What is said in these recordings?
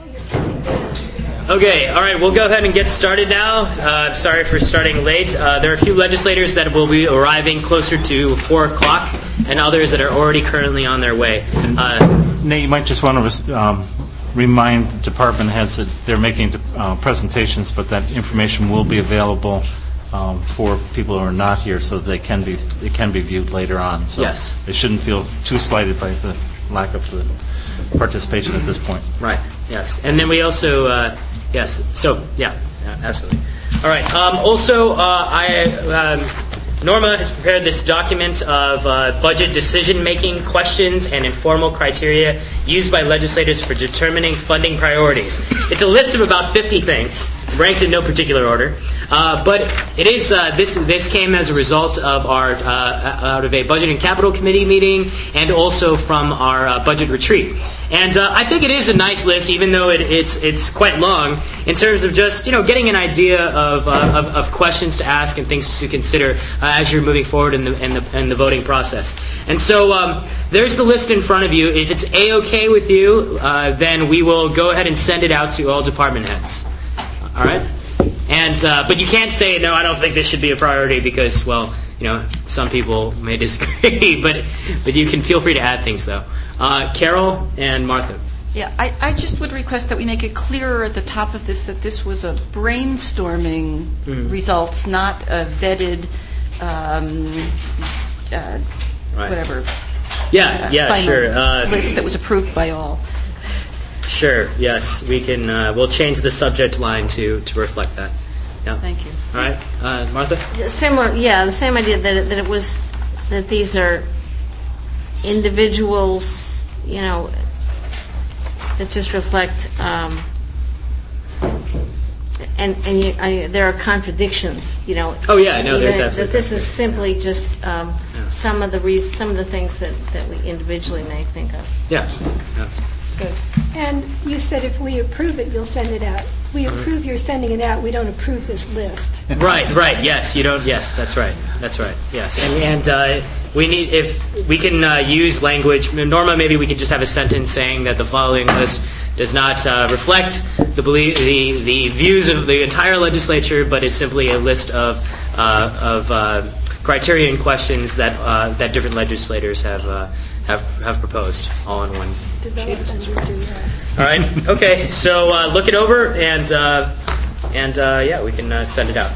Okay, all right, we'll go ahead and get started now. Sorry for starting late. There are a few legislators that will be arriving closer to 4 o'clock and others that are already currently on their way. Nate, you might just want to remind the department heads that they're making presentations, but that information will be available for people who are not here, so that it can be viewed later on. So yes. They shouldn't feel too slighted by the lack of the participation at this point. Right, yes. And then we also, yes, so, yeah, absolutely. All right, Norma has prepared this document of budget decision-making questions and informal criteria used by legislators for determining funding priorities. It's a list of about 50 things, ranked in no particular order. But it is this came as a result of our out of a Budget and Capital Committee meeting and also from our budget retreat. And I think it is a nice list, even though it's quite long, in terms of just getting an idea of questions to ask and things to consider as you're moving forward in the voting process. And so there's the list in front of you. If it's A-OK with you, then we will go ahead and send it out to all department heads. All right? And but you can't say, no, I don't think this should be a priority because, well, some people may disagree. But you can feel free to add things, though. Carol and Martha. Yeah, I just would request that we make it clearer at the top of this that this was a brainstorming results, not a vetted, whatever. Yeah, sure. List that was approved by all. Sure. Yes, we can. We'll change the subject line to reflect that. Yeah. Thank you. All right, Martha. Similar. Yeah, the same idea that it was that these are individuals, that just reflect, there are contradictions, Oh yeah, no, there's absolutely. That this is simply just some of the things that we individually may think of. Yeah. Good. And you said if we approve it, you'll send it out. We approve you're sending it out. We don't approve this list. Right. Yes, you don't. Yes, that's right. Yes, and we need, if we can use language. Norma, maybe we could just have a sentence saying that the following list does not reflect the views of the entire legislature, but is simply a list of criteria and questions that different legislators have proposed, all in one. All right. Okay. So look it over, and we can send it out.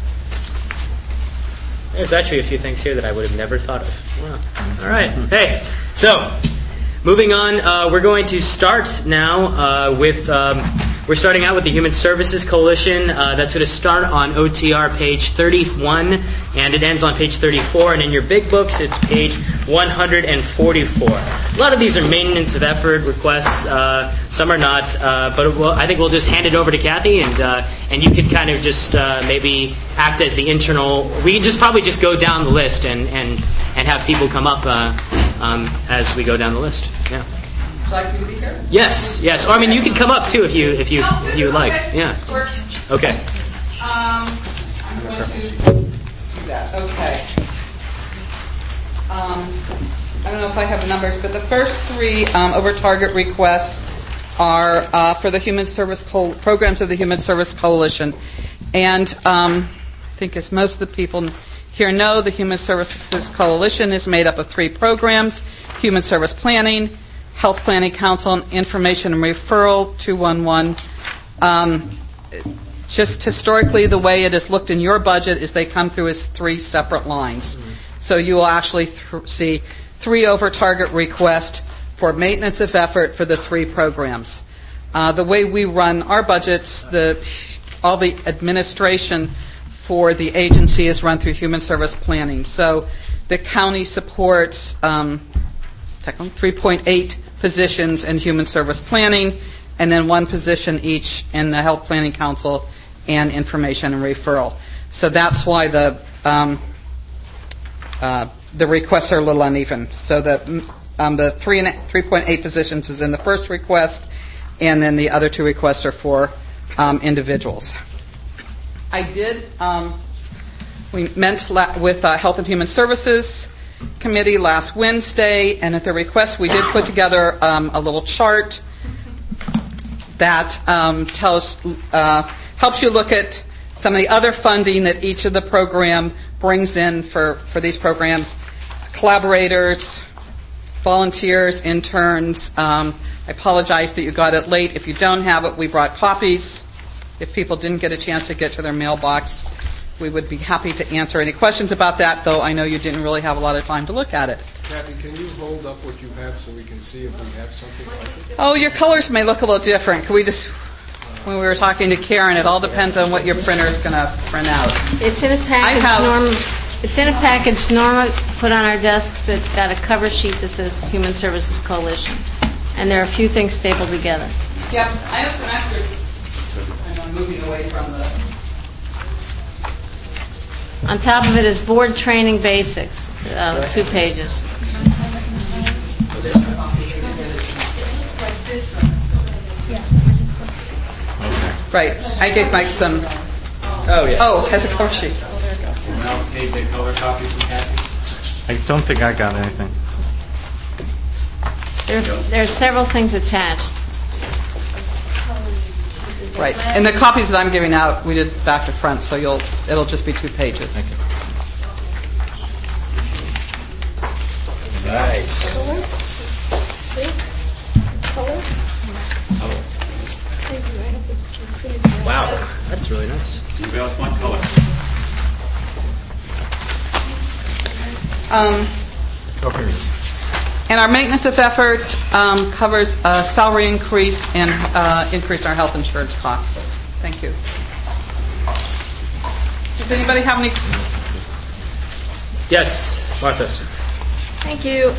There's actually a few things here that I would have never thought of. Wow. All right. Hey. So moving on, we're going to start now with. We're starting out with the Human Services Coalition. That's going to start on OTR page 31, and it ends on page 34. And in your big books, it's page 144. A lot of these are maintenance of effort requests. Some are not. But I think we'll just hand it over to Kathy, and you can kind of just maybe act as the internal. We can probably just go down the list and have people come up as we go down the list. Yeah. Would you like me to be here? Yes. Or, I mean, you can come up too if you like. Okay. Yeah. Okay. I'm going to do that. Okay. I don't know if I have the numbers, but the first three over target requests are for the Human Service programs of the Human Service Coalition, and I think as most of the people here know, the Human Services Coalition is made up of three programs: Human Service Planning, Health Planning Council, and Information and Referral 211. Just historically, the way it is looked in your budget is they come through as three separate lines. Mm-hmm. So you will actually see three over target requests for maintenance of effort for the three programs. The way we run our budgets, all the administration for the agency is run through Human Service Planning. So the county supports 3.8 positions in Human Service Planning, and then one position each in the Health Planning Council and Information and Referral. So that's why the requests are a little uneven. So the 3.8 positions is in the first request, and then the other two requests are for individuals. We met with Health and Human Services Committee last Wednesday, and at the request we did put together a little chart that helps you look at some of the other funding that each of the program brings in for these programs. Collaborators, volunteers, interns. I apologize that you got it late. If you don't have it, we brought copies. If people didn't get a chance to get to their mailbox, we would be happy to answer any questions about that, though I know you didn't really have a lot of time to look at it. Kathy, can you hold up what you have so we can see if we have something like it? Oh, your colors may look a little different. Can we just, when we were talking to Karen, it all depends on what your printer is going to print out. It's in a package. It's in a package Norma put on our desks that got a cover sheet that says Human Services Coalition, and there are a few things stapled together. Yeah, I have some extras. I'm moving away from the... On top of it is board training basics, 2 pages. Right. I gave Mike some... Oh, yes. Oh, has a cover sheet. Someone else gave the color copy from Kathy? I don't think I got anything. There are several things attached. Right. And the copies that I'm giving out, we did back to front, so it'll just be 2 pages. Thank you. Nice. Color? Thank you. I have the printed out. Wow, that's really nice. Anybody else want color? And our maintenance of effort covers salary increase and increase in our health insurance costs. Thank you. Does anybody have any? Yes, Martha. Thank you.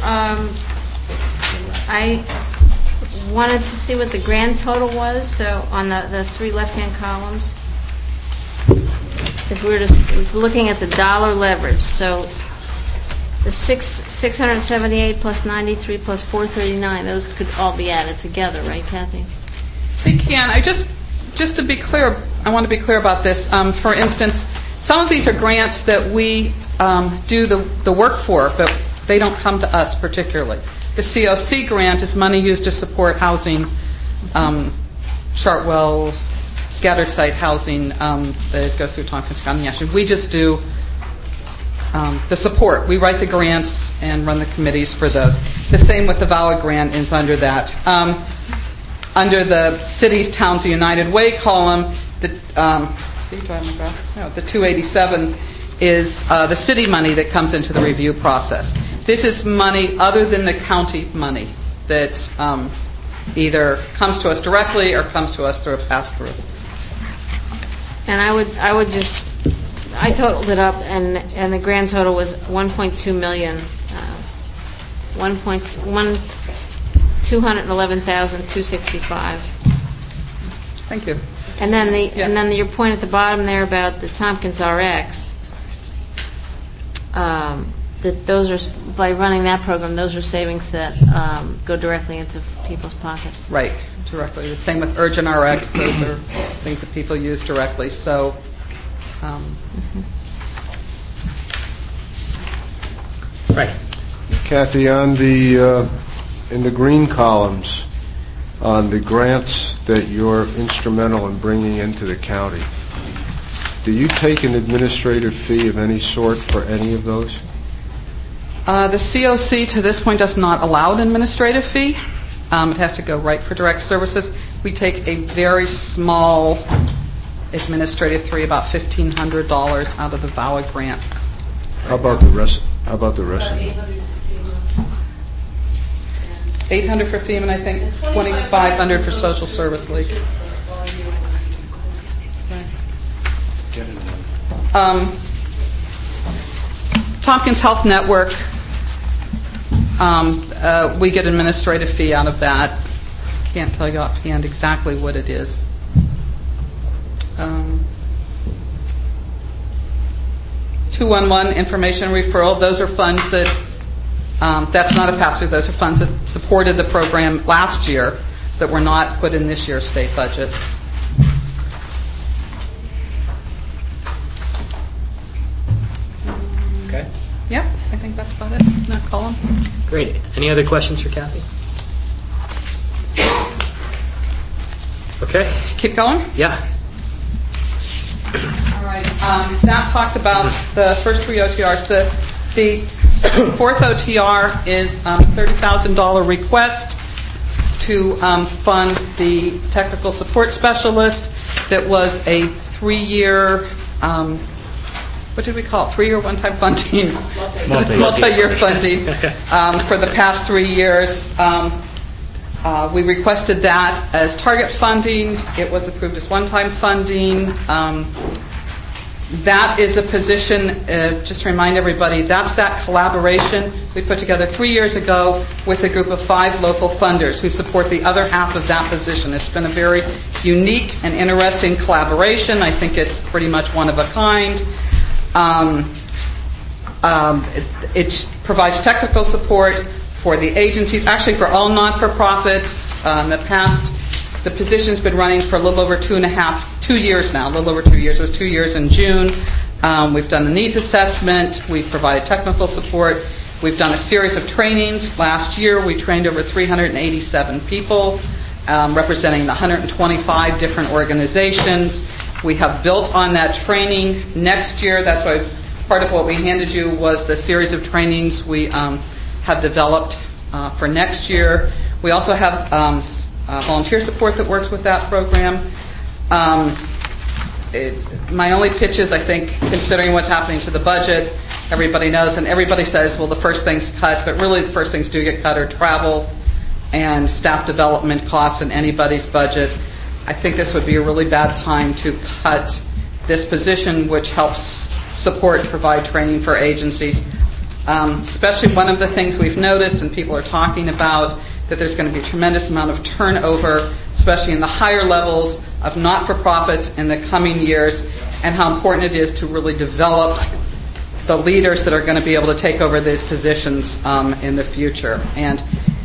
I wanted to see what the grand total was, so on the 3 left-hand columns. If we were just looking at the dollar leverage, so the 678 plus 93 plus 439, those could all be added together, right, Kathy? They can. Just to be clear, I want to be clear about this. For instance, some of these are grants that we do the work for, but they don't come to us particularly. The COC grant is money used to support housing, Chartwell, scattered site housing that goes through Tompkins County. Actually, we just do the support. We write the grants and run the committees for those. The same with the VAWA grant is under that. Under the Cities, Towns, United Way column, the 287 is the city money that comes into the review process. This is money other than the county money that either comes to us directly or comes to us through a pass-through. And I totaled it up, and the grand total was 1.2 million, 211,265. Thank you. And then your point at the bottom there about the Tompkins RX, that those are, by running that program, those are savings that go directly into people's pockets. Right, directly. The same with Urgent RX. Those are things that people use directly. So. Right. Kathy, on in the green columns, on the grants that you're instrumental in bringing into the county, do you take an administrative fee of any sort for any of those? The COC to this point does not allow an administrative fee. It has to go right for direct services. We take a very small administrative fee, about $1,500 out of the VAWA grant. How about the rest? How about the rest of it? $800 for FEMA, and I think $2,500 for Social Service League. Tompkins Health Network, we get an administrative fee out of that. Can't tell you offhand exactly what it is. 211 information referral. Those are funds that that's not a pass-through. Those are funds that supported the program last year that were not put in this year's state budget. Okay. Yep, I think that's about it in that column. Great. Any other questions for Kathy? Okay. Keep going? Yeah. All right. That talked about the first three OTRs. The fourth OTR is $30,000 request to fund the technical support specialist. That was a 3-year, what did we call it? 3-year one-time funding? Multi-year funding for the past 3 years. We requested that as target funding. It was approved as one-time funding. That is a position, just to remind everybody, that's that collaboration we put together 3 years ago with a group of 5 local funders who support the other half of that position. It's been a very unique and interesting collaboration. I think it's pretty much one of a kind. It provides technical support for the agencies, actually for all not-for-profits. In the past, the position's been running for a little over 2 years now, a little over 2 years. It was 2 years in June. We've done the needs assessment. We've provided technical support. We've done a series of trainings. Last year, we trained over 387 people, representing the 125 different organizations. We have built on that training. Next year, that's why part of what we handed you was the series of trainings we have developed for next year. We also have volunteer support that works with that program. My only pitch is, I think, considering what's happening to the budget, everybody knows, and everybody says, well, the first things cut, but really the first things do get cut are travel and staff development costs in anybody's budget. I think this would be a really bad time to cut this position, which helps support and provide training for agencies. Especially one of the things we've noticed and people are talking about, that there's going to be a tremendous amount of turnover, especially in the higher levels of not-for-profits in the coming years, and how important it is to really develop the leaders that are going to be able to take over these positions in the future. And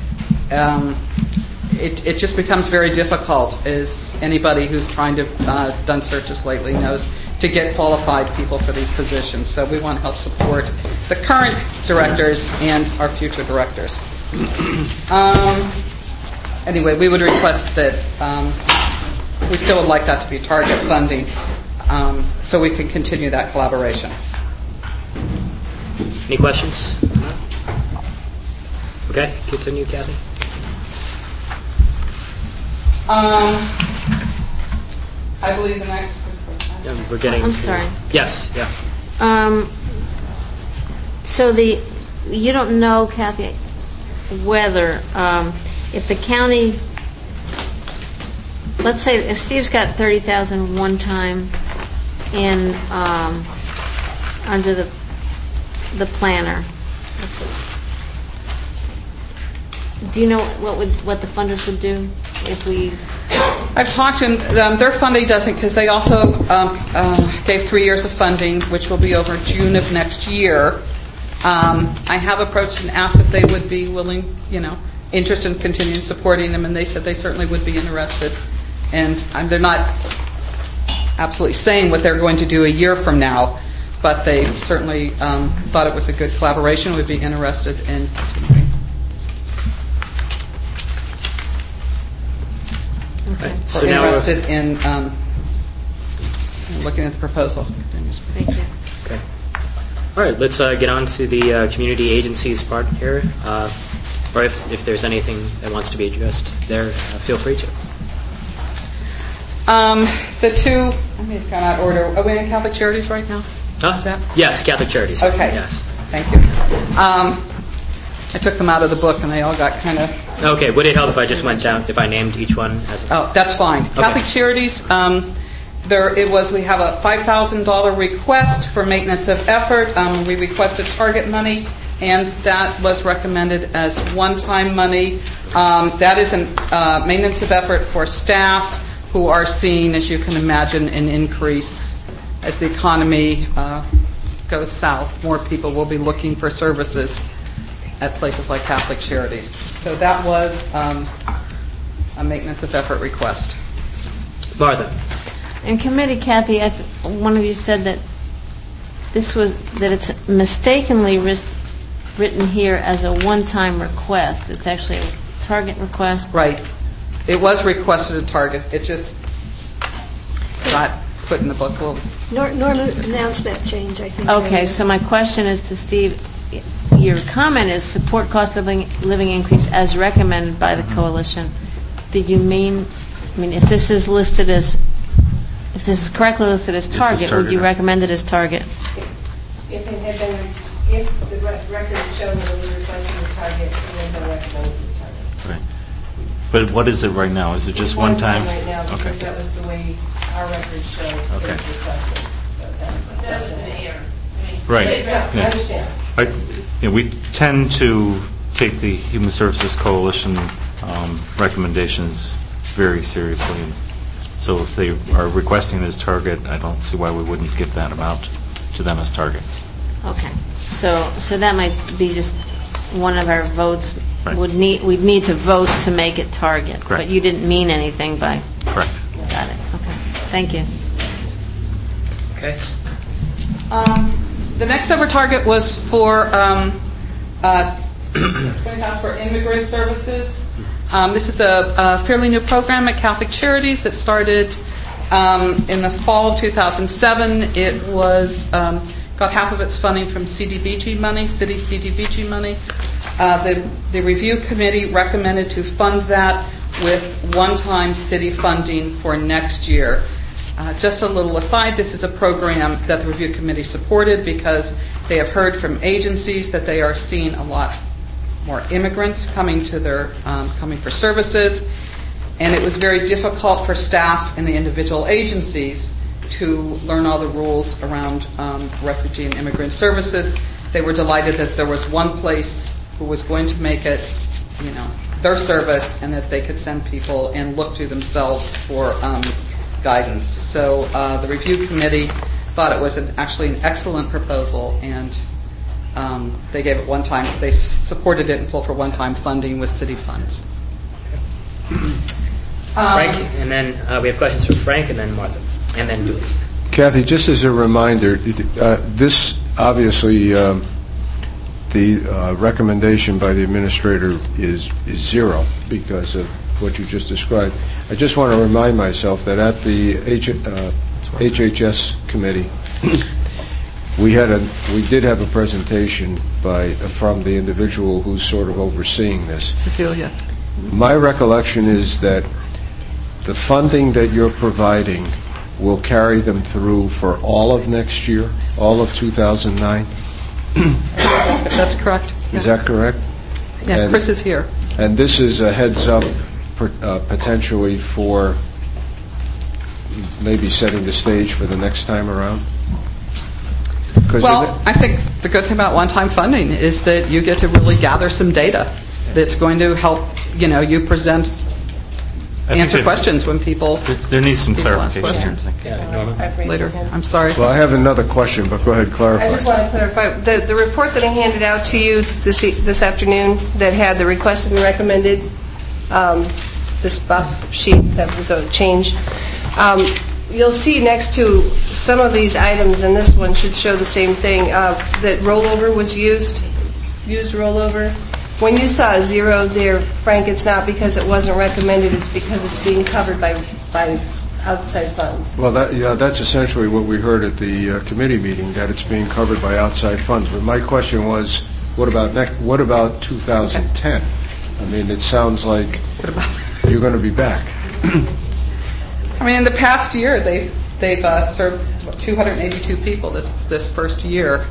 it just becomes very difficult, as anybody who's trying to done searches lately knows, to get qualified people for these positions. So we want to help support the current directors and our future directors. Anyway, we would request that we still would like that to be target funding so we can continue that collaboration. Any questions? Okay, continue, Kathy. I believe the next... Yeah, we're getting... I'm sorry. Yes, yeah. So you don't know, Kathy, whether if the county, let's say if Steve's got $30,000 one time in under the planner, do you know what the funders would do if we? I've talked to them. Their funding doesn't, because they also gave 3 years of funding, which will be over June of next year. I have approached and asked if they would be willing, interested in continuing supporting them, and they said they certainly would be interested. And they're not absolutely saying what they're going to do a year from now, but they certainly thought it was a good collaboration, would be interested in continuing. Okay. So We're now interested in looking at the proposal. Thank you. Okay. All right, let's get on to the community agencies part here. Or if there's anything that wants to be addressed there, feel free to. The two, I may have gone out of order. Are we in Catholic Charities right now? Huh? Is that? Yes, Catholic Charities. Okay. Yes. Thank you. I took them out of the book, and they all got kind of... Okay, would it help if I just went down, if I named each one as a... Oh, that's fine. Okay. Catholic Charities, we have a $5,000 request for maintenance of effort. We requested target money, and that was recommended as one-time money. That is maintenance of effort for staff who are seeing, as you can imagine, an increase as the economy goes south. More people will be looking for services at places like Catholic Charities. So that was a maintenance of effort request. Martha. In committee, Kathy, one of you said that it's mistakenly written here as a one-time request. It's actually a target request. Right. it was requested a target. It just got put in the book. Well, Norma announced that change, I think. Okay, earlier. so my question is to Steve. Your comment is support cost of living increase as recommended by the coalition. Did you mean, if this is listed as, if this is correctly listed as target, would you recommend it as target? If it had been, if the record showed that it was requested as target, it would have been recommended as target. Right. But what is it right now? Is it just It's one time? right now, because Okay. that was the way our records showed it was Okay. requested. So that was an error. Right. Yeah, I Yeah. understand. We tend to take the Human Services Coalition recommendations very seriously. So if they are requesting it as target, I don't see why we wouldn't give that amount to them as target. Okay, so that might be just one of our votes. Right. We'd need to vote to make it target. Correct. But you didn't mean anything by. Correct. Got it. Okay. Thank you. Okay. the next over target was for for immigrant services. This is a fairly new program at Catholic Charities. It started in the fall of 2007. It was got half of its funding from CDBG money, city CDBG money. The review committee recommended to fund that with one-time city funding for next year. Just a little aside, this is a program that the review committee supported because they have heard from agencies that they are seeing a lot more immigrants coming to their coming for services, and it was very difficult for staff in the individual agencies to learn all the rules around refugee and immigrant services. They were delighted that there was one place who was going to make it, their service, and that they could send people and look to themselves for guidance. So the review committee thought it was actually an excellent proposal, and they gave it one-time. They supported it in full for one-time funding with city funds. Frank, and then we have questions from Frank, and then Martha, and then Julie. Kathy, just as a reminder, this obviously the recommendation by the administrator is zero because of what you just described. I just want to remind myself that at the HHS committee, we did have a presentation from the individual who's sort of overseeing this. Cecilia. My recollection is that the funding that you're providing will carry them through for all of next year, all of 2009. That's correct. Is that correct? Yeah, And- Chris is here. And this is a heads up potentially for maybe setting the stage for the next time around? Well, I think the good thing about one-time funding is that you get to really gather some data that's going to help, you present, answer questions when people There needs some people ask clarification. questions. Yeah, Norma. Later. I'm sorry. Well, I have another question, but go ahead, clarify. I just want to clarify, the report that I handed out to you this afternoon that had the requested and recommended, this buff sheet that was a change, you'll see next to some of these items, and this one should show the same thing, that rollover was used rollover. When you saw a zero there, Frank, it's not because it wasn't recommended, it's because it's being covered by outside funds. Well, that's essentially what we heard at the committee meeting, that it's being covered by outside funds. But my question was, what about 2010? I mean, it sounds like you're going to be back. I mean, in the past year, they've served 282 people this first year.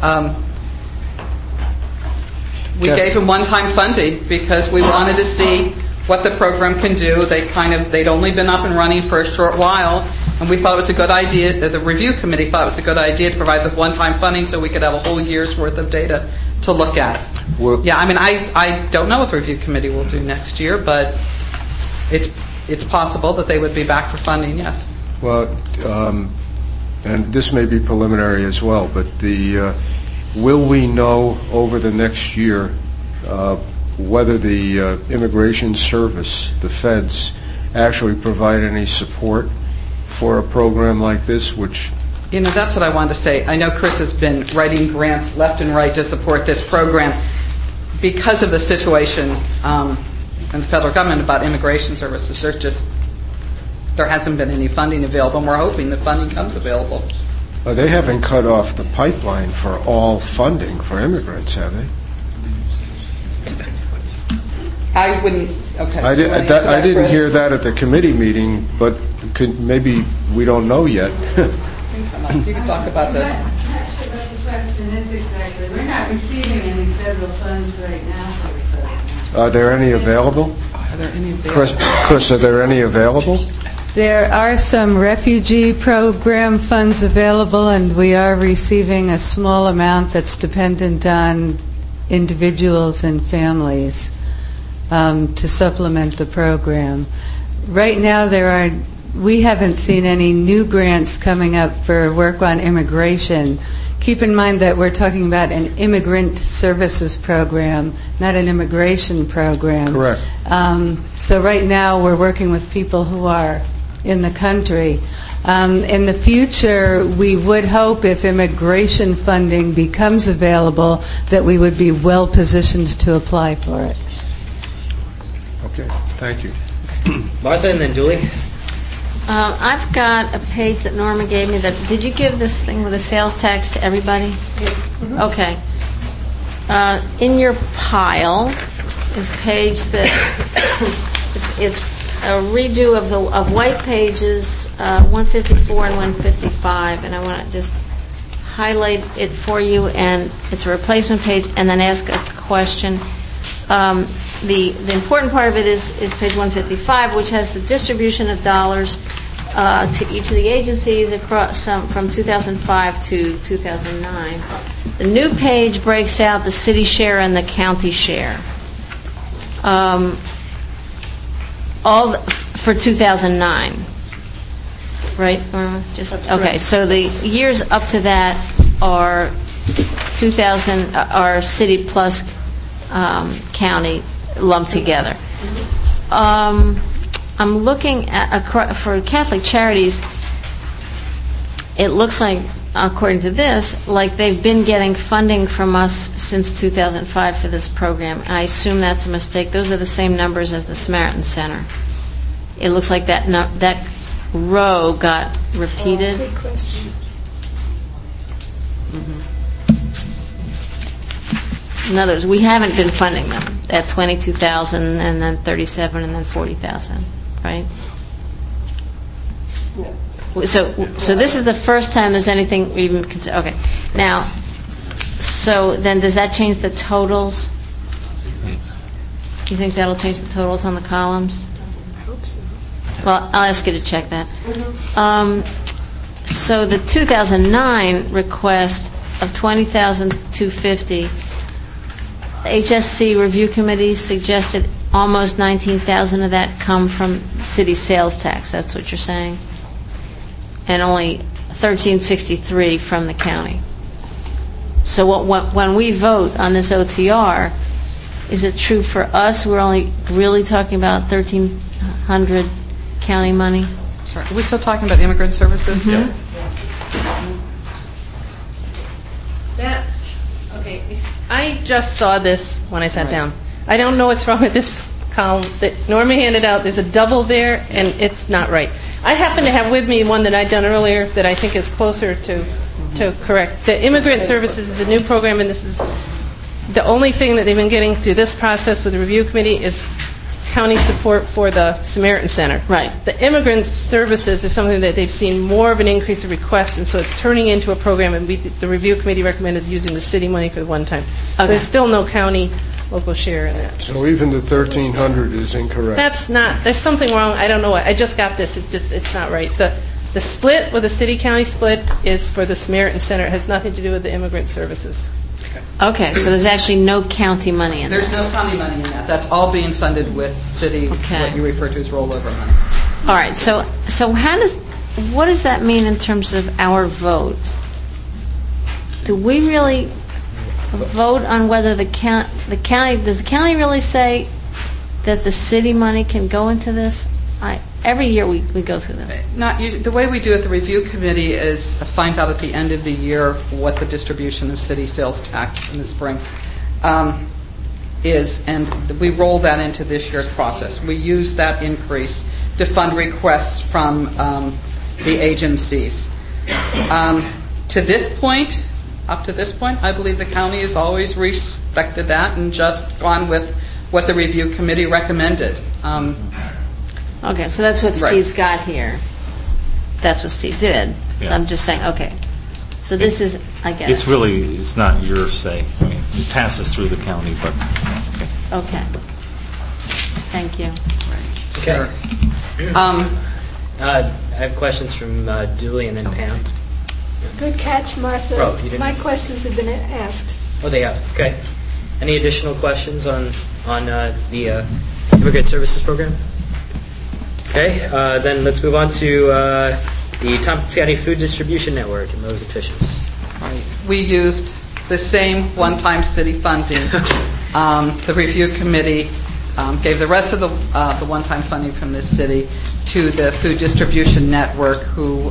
We gave them one-time funding because we wanted to see what the program can do. They'd only been up and running for a short while, and we thought it was a good idea. The review committee thought it was a good idea to provide the one-time funding so we could have a whole year's worth of data to look at. Well, Yeah, I mean, I don't know what the review committee will do next year, but it's possible that they would be back for funding, yes. Well, and this may be preliminary as well, but will we know over the next year whether the Immigration Service, the feds, actually provide any support for a program like this, which... That's what I wanted to say. I know Chris has been writing grants left and right to support this program. Because of the situation the federal government about immigration services. There hasn't been any funding available, and we're hoping the funding comes available. They haven't cut off the pipeline for all funding for immigrants, have they? I wouldn't. Okay. I didn't hear that at the committee meeting, but maybe we don't know yet. You can talk about that. That's what the question is exactly. We're not receiving any federal funds right now for the program. Are there any available? Are there any available? Chris, are there any available? There are some refugee program funds available, and we are receiving a small amount that's dependent on individuals and families to supplement the program. Right now, we haven't seen any new grants coming up for work on immigration. Keep in mind that we're talking about an immigrant services program, not an immigration program. Correct. So right now we're working with people who are in the country. In the future, we would hope if immigration funding becomes available that we would be well positioned to apply for it. Okay, thank you. Martha and then Julie. I've got a page that Norma gave me. Did you give this thing with the sales tax to everybody? Yes. Okay. In your pile is a page that it's a redo of white pages 154 and 155, and I want to just highlight it for you. And it's a replacement page, and then ask a question. The important part of it is page 155, which has the distribution of dollars to each of the agencies across from 2005 to 2009. The new page breaks out the city share and the county share. All for 2009, right? Okay. So the years up to that are 2000 are city plus county lumped together. I'm looking at for Catholic Charities. It looks like, according to this, like they've been getting funding from us since 2005 for this program. I assume that's a mistake. Those are the same numbers as the Samaritan Center. It looks like that row got repeated. Good question. In other words, we haven't been funding them at 22,000 and then 37 and then 40,000, right? So this is the first time there's anything we even consider. Okay. Now, so then does that change the totals? You think that'll change the totals on the columns? I hope so. Well, I'll ask you to check that. So the 2009 request of $20,250, HSC Review Committee suggested almost $19,000 of that come from city sales tax. That's what you're saying? And only $1,363 from the county. So when we vote on this OTR, is it true for us we're only really talking about $1,300 county money? Sorry, are we still talking about immigrant services? Mm-hmm. That's okay. I just saw this when I sat down. I don't know what's wrong with this column that Norma handed out. There's a double there, and it's not right. I happen to have with me one that I'd done earlier that I think is closer to correct. The immigrant services is a new program, and this is the only thing that they've been getting through this process with the review committee is county support for the Samaritan Center. Right. The immigrant services is something that they've seen more of an increase of requests, and so it's turning into a program, and the review committee recommended using the city money for the one time. Okay. There's still no county local share in that. So even the 1,300 is incorrect. That's not, there's something wrong. I don't know what. I just got this. It's not right. The split with the city-county split is for the Samaritan Center. It has nothing to do with the immigrant services. Okay, so there's actually no county money in There's this. no county money in that. That's all being funded with city, what you refer to as rollover money. All right, so what does that mean in terms of our vote? Do we really vote on whether the county, does the county really say that the city money can go into this? Every year we go through this. The way we do it, the review committee finds out at the end of the year what the distribution of city sales tax in the spring. is, and we roll that into this year's process. We use that increase to fund requests from the agencies. To this point, up to this point, I believe the county has always respected that and just gone with what the review committee recommended. Okay, so that's what Right. Steve's got here. That's what Steve did. Yeah. I'm just saying, okay. So this is, I guess. It's not your say. I mean, it passes through the county, but Okay. Thank you. Okay. I have questions from Julie and then Pam. Good catch, Martha. Oh, you didn't- My questions have been asked. Oh, they have. Okay. Any additional questions on the Immigrant Services Program? Okay. Then let's move on to the Tompkins County Food Distribution Network and those officials. Right. We used the same one-time city funding. The review committee gave the rest of the one-time funding from this city to the Food Distribution Network, who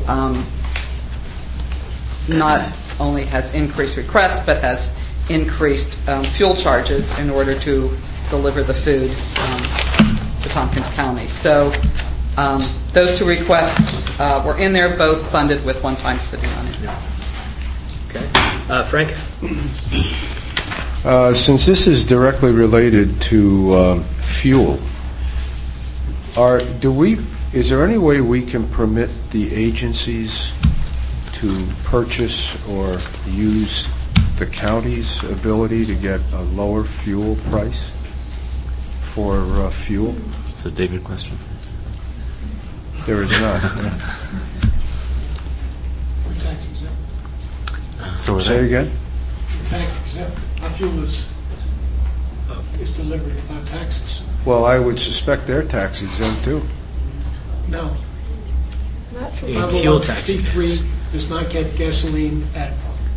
not only has increased requests, but has increased fuel charges in order to deliver the food to Tompkins County. So those two requests were in there, both funded with one-time city money. Okay. Frank? Since this is directly related to fuel, is there any way we can permit the agencies to purchase or use the county's ability to get a lower fuel price for fuel? it's a David question. There is not. So Say again? Tax exempt. Our fuel is delivered without taxes. Well, I would suspect they're tax exempt too. No. Not for Yeah. Fuel tax. C3 does not get gasoline at,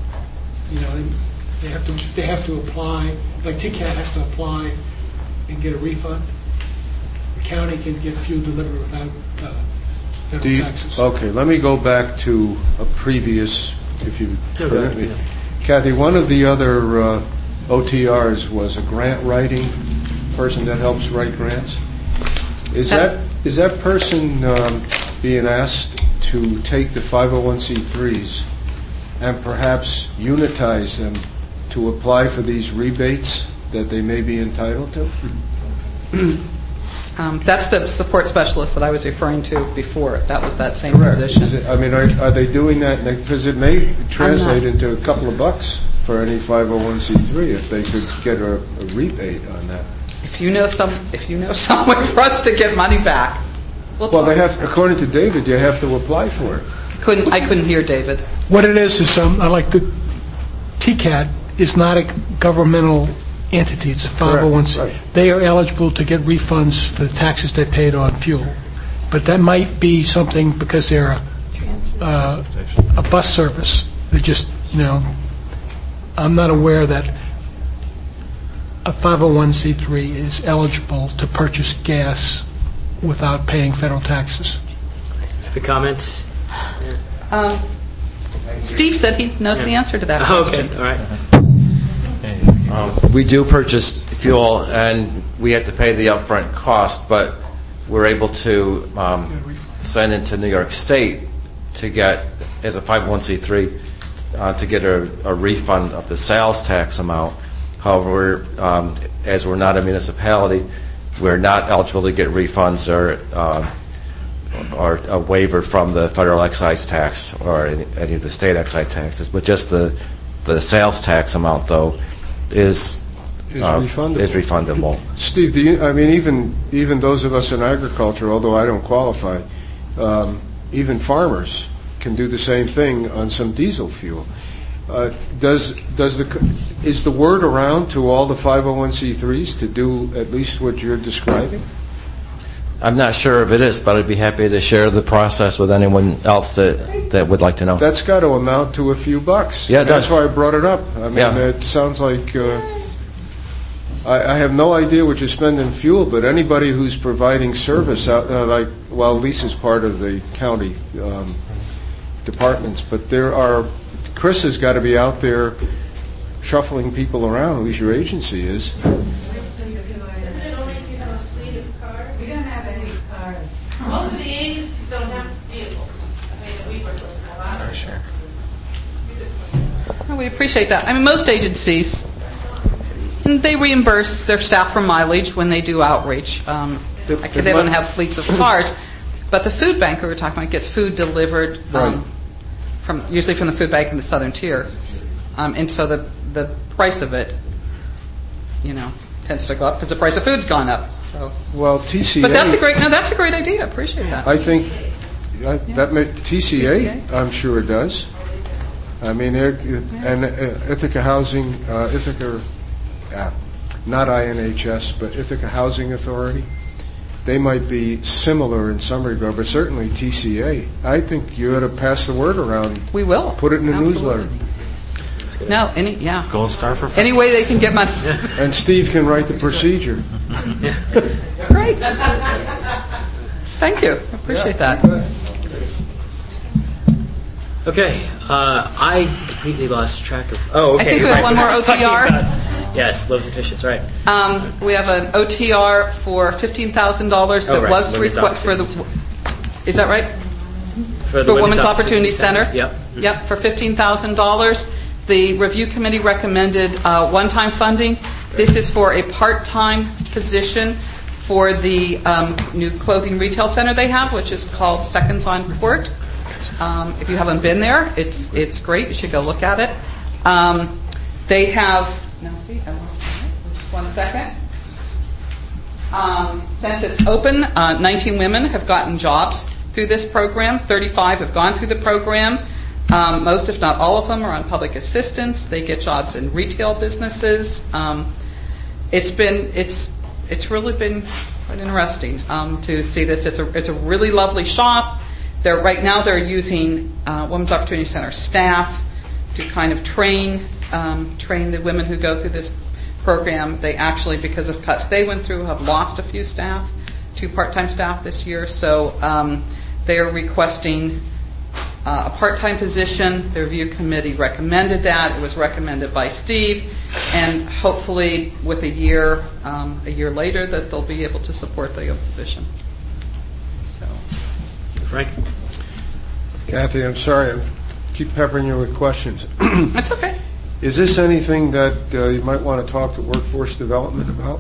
they have to apply, like TCAT has to apply and get a refund. The county can get fuel delivered without federal taxes. Okay, let me go back to a previous, if you permit me. Kathy, one of the other OTRs was a grant writing person that helps write grants. Is that person being asked to take the 501c3s and perhaps unitize them to apply for these rebates that they may be entitled to? That's the support specialist that I was referring to before. That was that same position. Are they doing that? Because it may translate into a couple of bucks for any 501c3 if they could get a rebate on that. If you know someone for us to get money back, well, they have. According to David, you have to apply for it. I couldn't hear David. What it is I like the TCAT is not a governmental entity. It's a 501c. Right. They are eligible to get refunds for the taxes they paid on fuel. But that might be something because they're a bus service. They just, I'm not aware that a 501c3 is eligible to purchase gas without paying federal taxes. The comments? Steve said he knows the answer to that Okay, question. all right. We do purchase fuel, and we have to pay the upfront cost, but we're able to send it to New York State to get, as a 501c3, to get a refund of the sales tax amount. However, as we're not a municipality, we're not eligible to get refunds or a waiver from the federal excise tax or any of the state excise taxes, but just the sales tax amount, though, is refundable. Steve, even those of us in agriculture, although I don't qualify, even farmers can do the same thing on some diesel fuel. Is the word around to all the 501c3s to do at least what you're describing? I'm not sure if it is, but I'd be happy to share the process with anyone else that would like to know. That's got to amount to a few bucks. Yeah, it does. That's why I brought it up. It sounds like I have no idea what you spend in fuel, but anybody who's providing service out, Lisa's part of the county departments, but Chris has got to be out there shuffling people around, at least your agency is. sure. Well, we appreciate that. I mean, most agencies, they reimburse their staff for mileage when they do outreach. They don't have fleets of cars, but the food bank we were talking about gets food delivered usually from the food bank in the southern tier, and so the price of it, tends to go up because the price of food's gone up. So. Well, TCA. But that's a great idea. I appreciate that. I think TCA, I'm sure does. I mean, and Ithaca Housing, not INHS, but Ithaca Housing Authority, they might be similar in some regard, but certainly TCA. I think you ought to pass the word around. We will. Put it in the newsletter. No, Gold star for any way they can get money. And Steve can write the procedure. Great. Thank you. I appreciate that. Okay. I completely lost track of... Oh, okay. I think we have one more OTR. Yes, loaves and fishes, right. We have an OTR for $15,000 that was requested for the... Is that right? For the Women's Opportunity Center? Yep. Yep, for $15,000. The review committee recommended one-time funding. This is for a part-time position for the new clothing retail center they have, which is called Seconds on Court. If you haven't been there, it's great. You should go look at it. They have... Now, see, just 1 second. Since it's open, 19 women have gotten jobs through this program. 35 have gone through the program. Most, if not all of them, are on public assistance. They get jobs in retail businesses. It's really been quite interesting to see this. It's a really lovely shop. Right now they're using Women's Opportunity Center staff to kind of train the women who go through this program. They actually, because of cuts they went through, have lost a few staff, 2 part-time staff this year. So they are requesting a part-time position. The review committee recommended that. It was recommended by Steve, and hopefully with a year later that they'll be able to support the position. So, Frank? Kathy, I'm sorry. I keep peppering you with questions. That's okay. Is this anything that you might want to talk to workforce development about?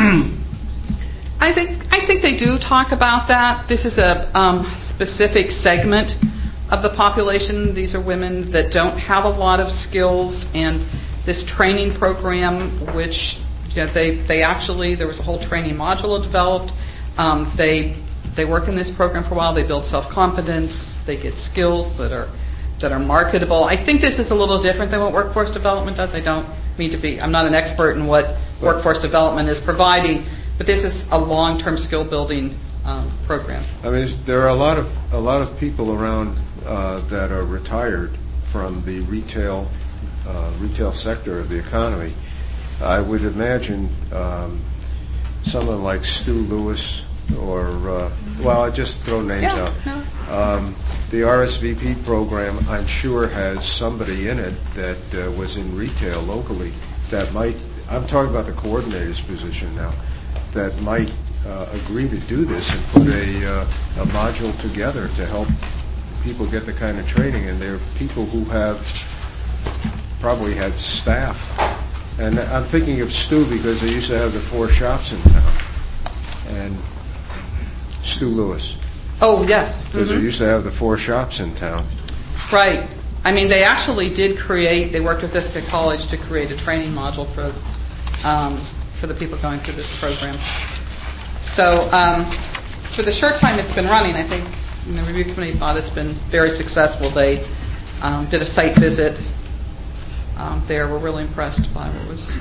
I think they do talk about that. This is a specific segment of the population. These are women that don't have a lot of skills, and this training program, which they actually, there was a whole training module developed. They work in this program for a while. They build self-confidence. They get skills that are marketable. I think this is a little different than what workforce development does. I don't mean to be. I'm not an expert in what workforce development is providing, but this is a long-term skill building program. I mean, there are a lot of people around that are retired from the retail sector of the economy. I would imagine someone like Stu Lewis, or I just throw names out. No. The RSVP program, I'm sure, has somebody in it that was in retail locally that might. I'm talking about the coordinator's position now. That might agree to do this and put a module together to help people get the kind of training. And there are people who have probably had staff. And I'm thinking of Stu because they used to have the 4 shops in town. And Stu Lewis. Oh, yes. Because they used to have the 4 shops in town. Right. I mean, they actually did they worked with Ithaca College to create a training module for the people going through this program. So for the short time it's been running, I think the review committee thought it's been very successful. They did a site visit there. We're really impressed by what was.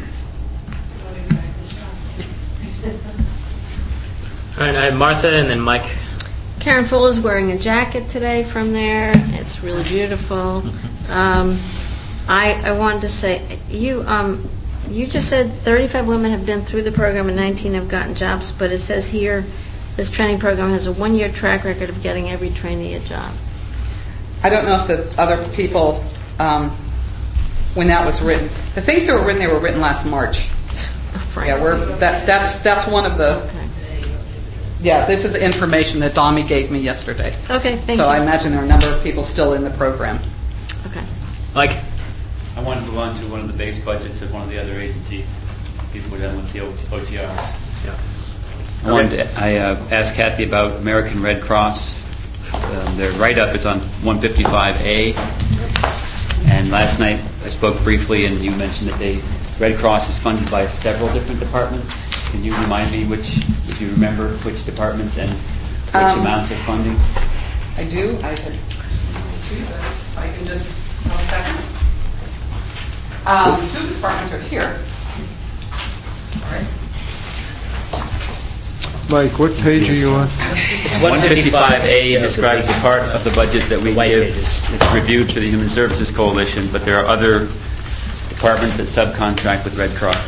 All right, I have Martha and then Mike. Karen Full is wearing a jacket today from there. It's really beautiful. I wanted to say, you just said 35 women have been through the program and 19 have gotten jobs, but it says here this training program has a 1-year track record of getting every trainee a job. I don't know if the other people, when that was written, the things that were written, they were written last March. Right. Yeah, that's one of the. Okay. Yeah, this is the information that Dami gave me yesterday. Okay, thank you. So I imagine there are a number of people still in the program. Like, I want to move on to one of the base budgets of one of the other agencies. People were done with the OTRs. Yeah. I asked Kathy about American Red Cross. Their write-up is on 155A. And last night I spoke briefly, and you mentioned that Red Cross is funded by several different departments. Can you remind me if you remember which departments and which amounts of funding? I do. I can just, 1 second. 2 departments are here. All right. Mike, what page are you on? It's 155A describes the part of the budget that we give. It's reviewed for the Human Services Coalition, but there are other departments that subcontract with Red Cross.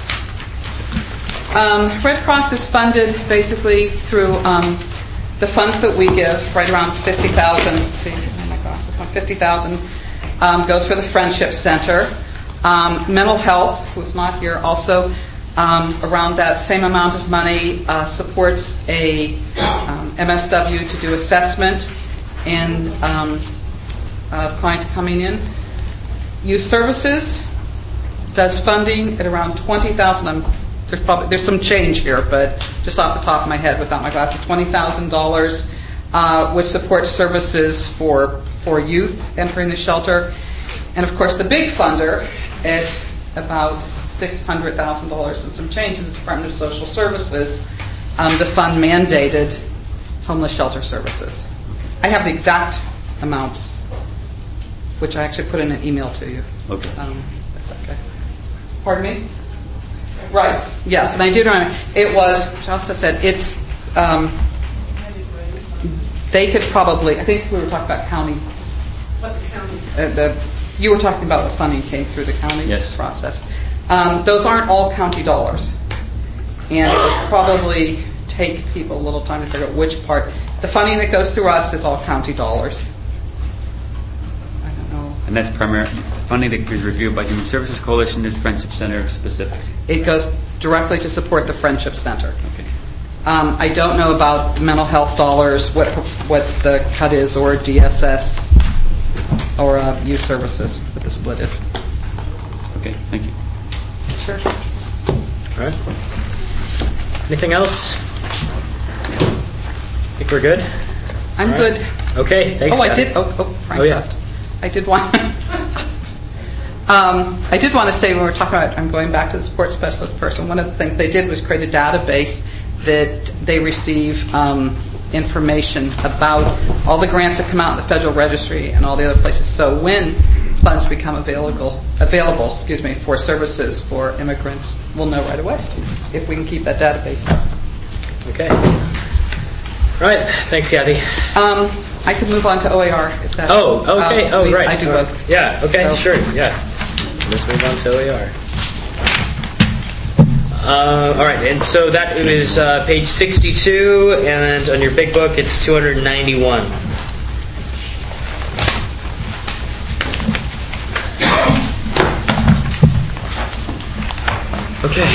Red Cross is funded basically through the funds that we give, right around $50,000. See, oh my gosh, this one, $50,000 goes for the Friendship Center. Mental Health, who's not here, also around that same amount of money supports a MSW to do assessment and clients coming in. Youth Services does funding at around $20,000. There's some change here, but just off the top of my head, without my glasses, $20,000, which supports services for youth entering the shelter, and of course the big funder at about $600,000 and some change is the Department of Social Services, the fund mandated homeless shelter services. I have the exact amounts, which I actually put in an email to you. Okay. That's okay. Pardon me? Right. Yes, and I do remember. It was, which also said, it's, they could probably, I think we were talking about county. What county? You were talking about what funding came through the county process. Those aren't all county dollars. And it would probably take people a little time to figure out which part. The funding that goes through us is all county dollars. I don't know. And that's primarily funding that is reviewed by Human Services Coalition is Friendship Center specific. It goes directly to support the Friendship Center. Okay. I don't know about mental health dollars, what the cut is, or DSS, or youth services, what the split is. Okay, thank you. Sure. All right. Anything else? Think we're good? I'm good. Okay, thanks. I did. Frank left. I did want. I did want to say when we were talking about, I'm going back to the sports specialist person. One of the things they did was create a database that they receive information about all the grants that come out in the Federal Registry and all the other places. So when funds become available, for services for immigrants, we'll know right away if we can keep that database up. Okay. All right. Thanks, Kathy. I could move on to OAR if that's... okay. Right. I do both. Yeah, okay, sure, yeah. Let's move on to OAR. All right, and so that is page 62, and on your big book, it's 291. Okay.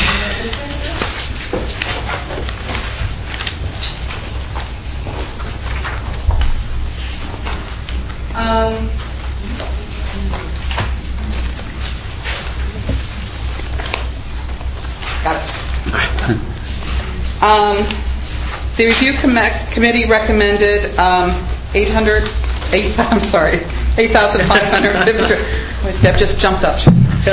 Got it. The review committee recommended $8,550. Deb just jumped up.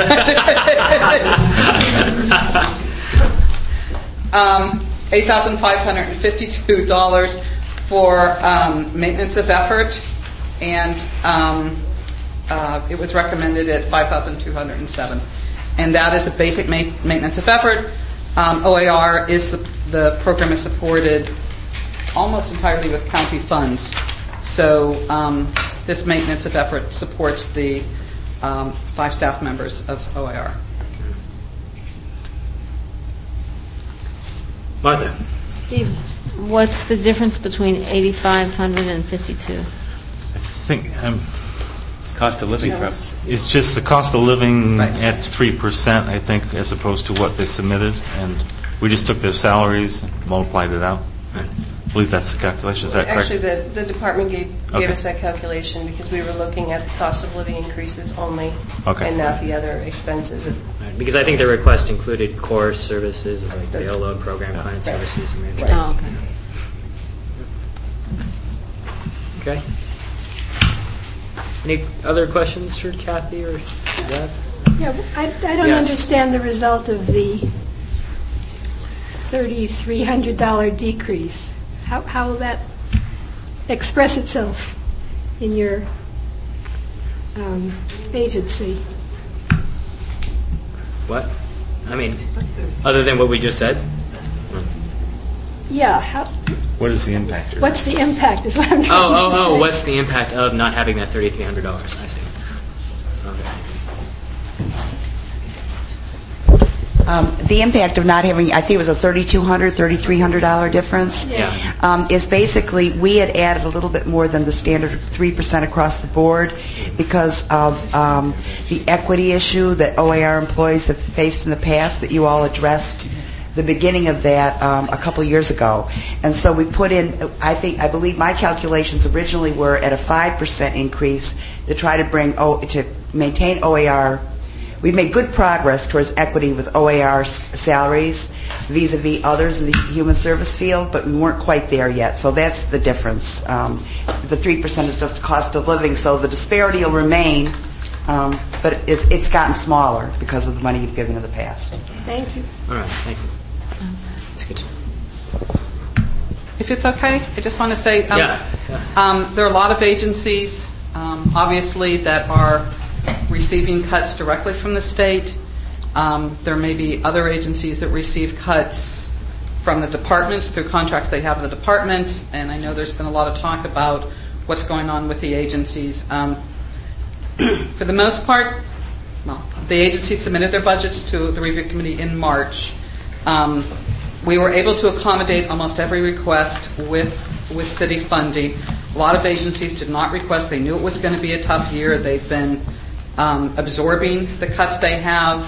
$8,552 for maintenance of effort, and it was recommended at $5,207. And that is a basic maintenance of effort. OAR the program is supported almost entirely with county funds. So this maintenance of effort supports the 5 staff members of OAR. Martha. Steve, what's the difference between 8,500 and 52? I think cost of living for us. It's just the cost of living at 3%, I think, as opposed to what they submitted, and we just took their salaries and multiplied it out. believe that's the calculation. Is that correct? Actually, the department gave Okay. us that calculation because we were looking at the cost of living increases only and not the other expenses. Right, because I think the request included core services like bail loan program, client services, and everything. Oh, okay. Okay. Any other questions for Kathy or Deb? Yeah, I don't Yes. understand the result of the $3,300 decrease. How will that express itself in your agency? What? I mean, other than what we just said? Yeah, What is the impact? what's the impact is what I'm trying to say. What's the impact of not having that $3,300? I see. Okay. The impact of not having, I think it was a $3,200, $3,300 difference, is basically we had added a little bit more than the standard 3% across the board because of the equity issue that OAR employees have faced in the past that you all addressed the beginning of that a couple years ago. And so we put in, I believe my calculations originally were at a 5% increase to try to to maintain OAR. We've made good progress towards equity with OAR salaries vis-a-vis others in the human service field, but we weren't quite there yet. So that's the difference. The 3% is just cost of living, so the disparity will remain, but it's gotten smaller because of the money you've given in the past. Thank you. All right, thank you. That's good. If it's okay, I just want to say there are a lot of agencies, obviously, that are receiving cuts directly from the state. There may be other agencies that receive cuts from the departments through contracts they have with the departments, and I know there's been a lot of talk about what's going on with the agencies. For the most part, the agencies submitted their budgets to the review committee in March. We were able to accommodate almost every request with city funding. A lot of agencies did not request. They knew it was going to be a tough year. They've been absorbing the cuts they have.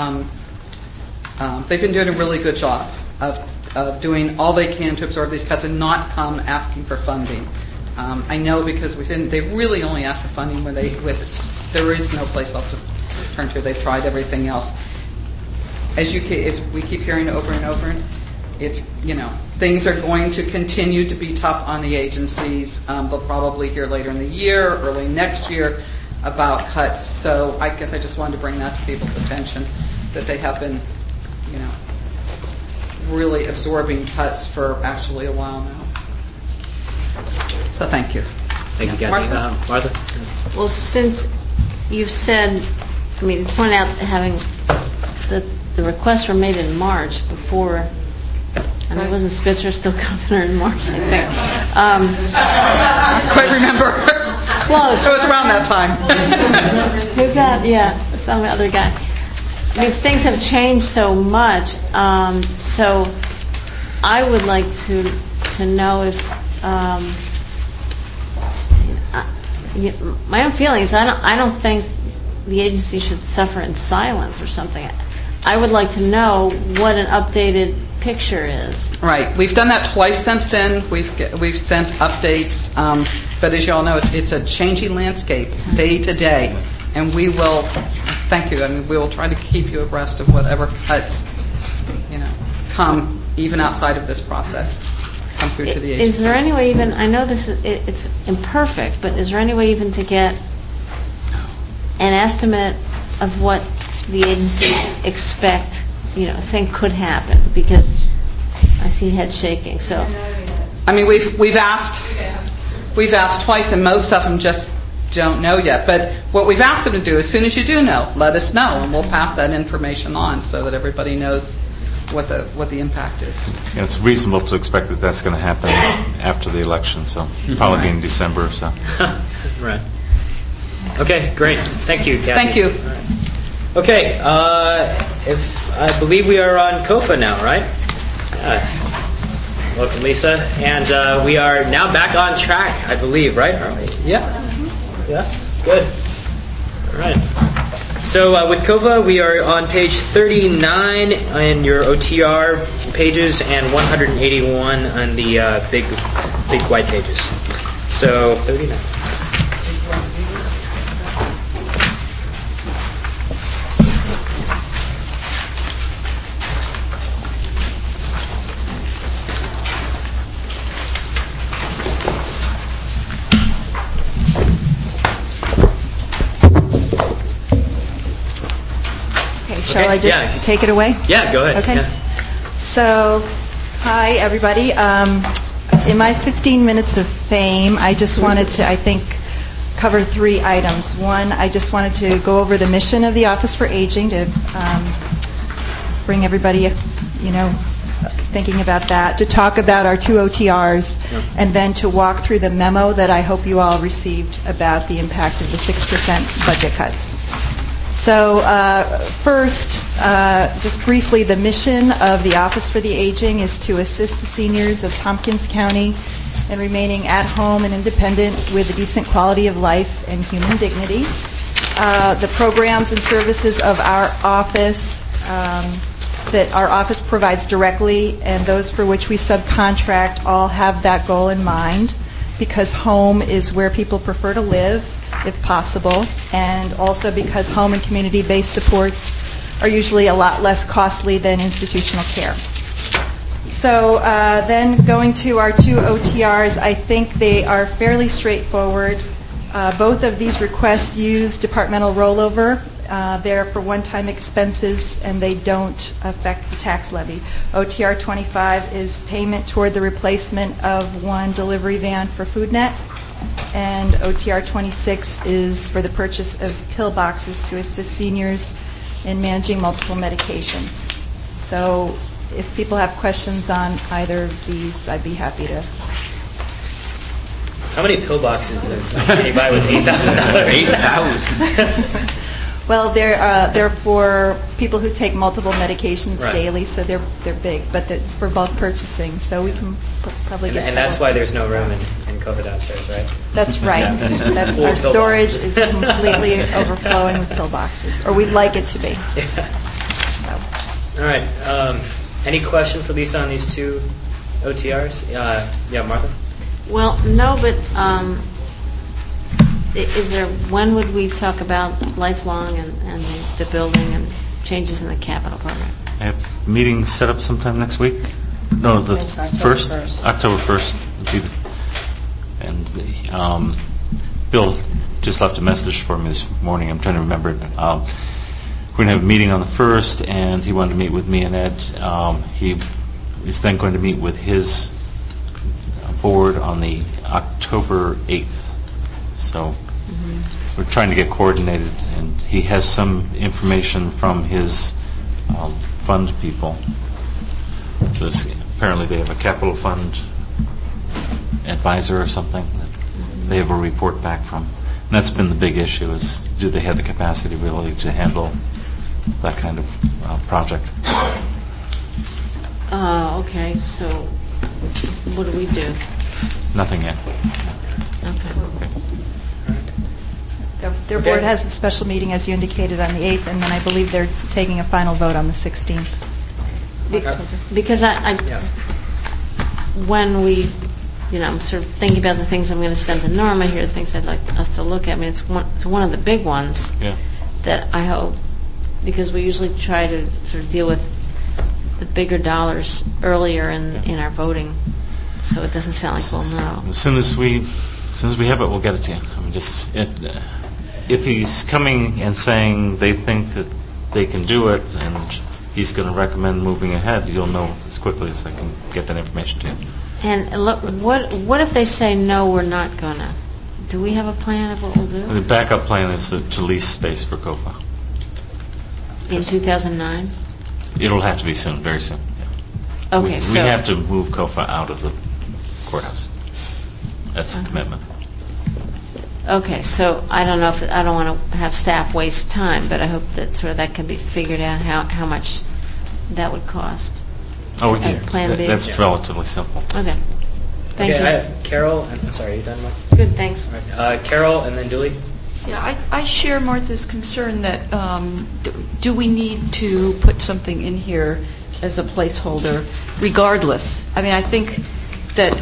They've been doing a really good job of doing all they can to absorb these cuts and not come asking for funding. I know because they really only asked for funding when there is no place else to turn to. They've tried everything else. As we keep hearing over and over, things are going to continue to be tough on the agencies. They'll probably hear later in the year, early next year, about cuts. So I guess I just wanted to bring that to people's attention, that they have been, really absorbing cuts for actually a while now. So thank you. Thank you, Kathy. Martha? Well, since you've said, point out having the requests were made in March before, wasn't Spitzer still governor in March, I think? Quite remember. Close. It was around that time. Who's that? Yeah, some other guy. Things have changed so much. So I would like to know if my own feeling is I don't think the agency should suffer in silence or something. I would like to know what an updated picture is. Right. We've done that twice since then. We've sent updates, but as you all know, it's a changing landscape day to day, and we will. Thank you. We will try to keep you abreast of whatever cuts, come even outside of this process, come through to the agency. Is there any way even? I know it's imperfect, but is there any way even to get an estimate of what the agencies expect, think could happen? Because I see head shaking. So, we've asked twice, and most of them just don't know yet. But what we've asked them to do, as soon as you do know, let us know, and we'll pass that information on so that everybody knows what the impact is. Yeah, it's reasonable to expect that that's going to happen after the election, so probably in December or so. Right. Okay, great. Thank you, Kathy. Thank you. Right. Okay, if I believe we are on COFA now, right? Welcome, Lisa. And we are now back on track, I believe, right? Are we? Yeah. Yes. Good. All right. So with COFA, we are on page 39 in your OTR pages and 181 on the big white pages. So 39. Shall I just take it away? Yeah, go ahead. Okay. Yeah. So, hi, everybody. In my 15 minutes of fame, I just wanted to, I think, cover 3 items. One, I just wanted to go over the mission of the Office for Aging to bring everybody, thinking about that, to talk about our 2 OTRs, and then to walk through the memo that I hope you all received about the impact of the 6% budget cuts. So first, just briefly, the mission of the Office for the Aging is to assist the seniors of Tompkins County in remaining at home and independent with a decent quality of life and human dignity. The programs and services of our office that our office provides directly and those for which we subcontract all have that goal in mind, because home is where people prefer to live, if possible, and also because home and community-based supports are usually a lot less costly than institutional care. So then going to our 2 OTRs, I think they are fairly straightforward. Both of these requests use departmental rollover. They're for one-time expenses, and they don't affect the tax levy. OTR 25 is payment toward the replacement of 1 delivery van for FoodNet, and OTR 26 is for the purchase of pill boxes to assist seniors in managing multiple medications. So if people have questions on either of these, I'd be happy to. How many pill boxes can you buy with $8,000? 8,000. Well, they're for people who take multiple medications Right. daily, so they're big, but it's for bulk purchasing, so we can probably get And that's why there's no room in COVID downstairs, right? That's right. That's Full our pill storage box. is completely overflowing with pill boxes, or we'd like it to be. All right. Any question for Lisa on these 2 OTRs? Yeah, Martha? Well, no, but when would we talk about lifelong and the building and changes in the capital program? I have meetings set up sometime next week. No, the It's October 1st. 1st. October 1st. And Bill just left a message for me this morning. I'm trying to remember it. We're going to have a meeting on the 1st, and he wanted to meet with me and Ed. He is then going to meet with his board on the October 8th. So we're trying to get coordinated, and he has some information from his fund people. So apparently they have a capital fund advisor or something that they have a report back from. And that's been the big issue, is do they have the capacity really to handle that kind of project? Okay, so what do we do? Nothing yet. Okay. Their board has a special meeting, as you indicated, on the 8th, and then I believe they're taking a final vote on the 16th. Because when we, I'm sort of thinking about the things I'm going to send to Norma here, the things I'd like us to look at. I mean, it's one of the big ones that I hope, because we usually try to sort of deal with the bigger dollars earlier in our voting, so it doesn't sound like we'll know. As soon as we have it, we'll get it to you. I mean, if he's coming and saying they think that they can do it, and he's going to recommend moving ahead, you'll know as quickly as I can get that information to you. And look, what if they say no, we're not gonna? Do we have a plan of what we'll do? The backup plan is to lease space for COFA. In 2009? It'll have to be soon, very soon. Yeah. Okay, we so have to move COFA out of the courthouse. That's the commitment. Okay, so I don't know if I don't want to have staff waste time, but I hope that sort of that can be figured out how much that would cost. Oh, yeah. Plan B. That's relatively simple. Okay. Thank you. I have Carol. I'm sorry, are you done, Mark? Good, thanks. Right. Carol, and then Dooley. Yeah, I share Martha's concern that do we need to put something in here as a placeholder regardless. I mean, I think that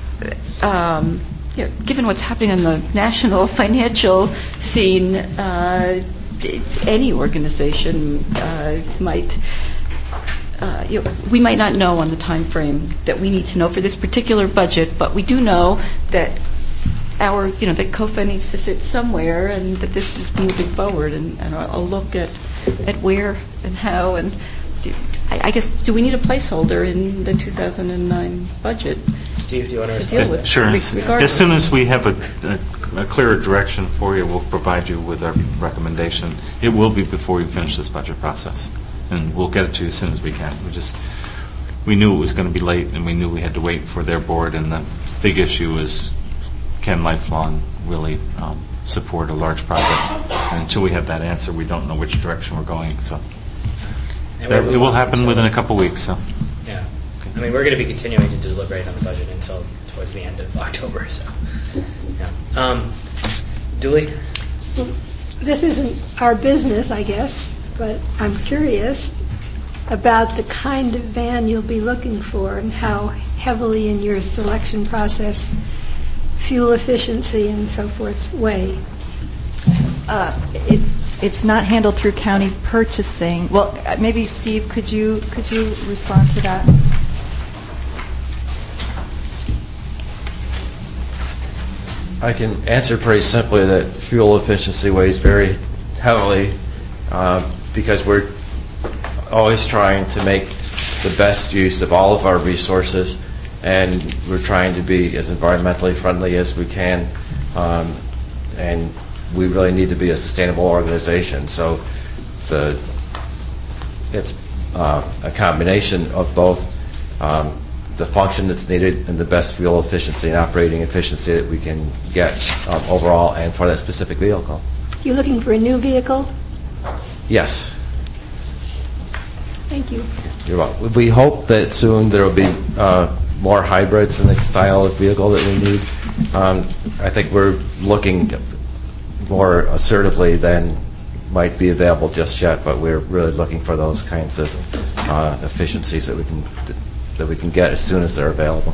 given what's happening on the national financial scene, any organization might, we might not know on the time frame that we need to know for this particular budget, but we do know that that COFA needs to sit somewhere, and that this is moving forward, and I'll look at where and how, and I guess, do we need a placeholder in the 2009 budget? Steve, do you want to deal with? Sure. As soon as we have a clearer direction for you, we'll provide you with our recommendation. It will be before we finish this budget process, and we'll get it to you as soon as we can. We knew it was going to be late, and we knew we had to wait for their board, and the big issue is, can Lifelong really support a large project? And until we have that answer, we don't know which direction we're going. So it will happen within a couple weeks. So. Yeah. I mean, we're going to be continuing to deliberate on the budget until towards the end of October. So, yeah. Dooley? Well, this isn't our business, I guess, but I'm curious about the kind of van you'll be looking for and how heavily in your selection process fuel efficiency and so forth weigh. It's not handled through county purchasing. Well, maybe Steve, could you respond to that? I can answer pretty simply that fuel efficiency weighs very heavily because we're always trying to make the best use of all of our resources, and we're trying to be as environmentally friendly as we can, and we really need to be a sustainable organization. So it's a combination of both the function that's needed and the best fuel efficiency and operating efficiency that we can get overall and for that specific vehicle. You're looking for a new vehicle? Yes. Thank you. You're welcome. We hope that soon there will be more hybrids in the style of vehicle that we need. I think we're looking more assertively than might be available just yet, but we're really looking for those kinds of efficiencies that we can get as soon as they're available.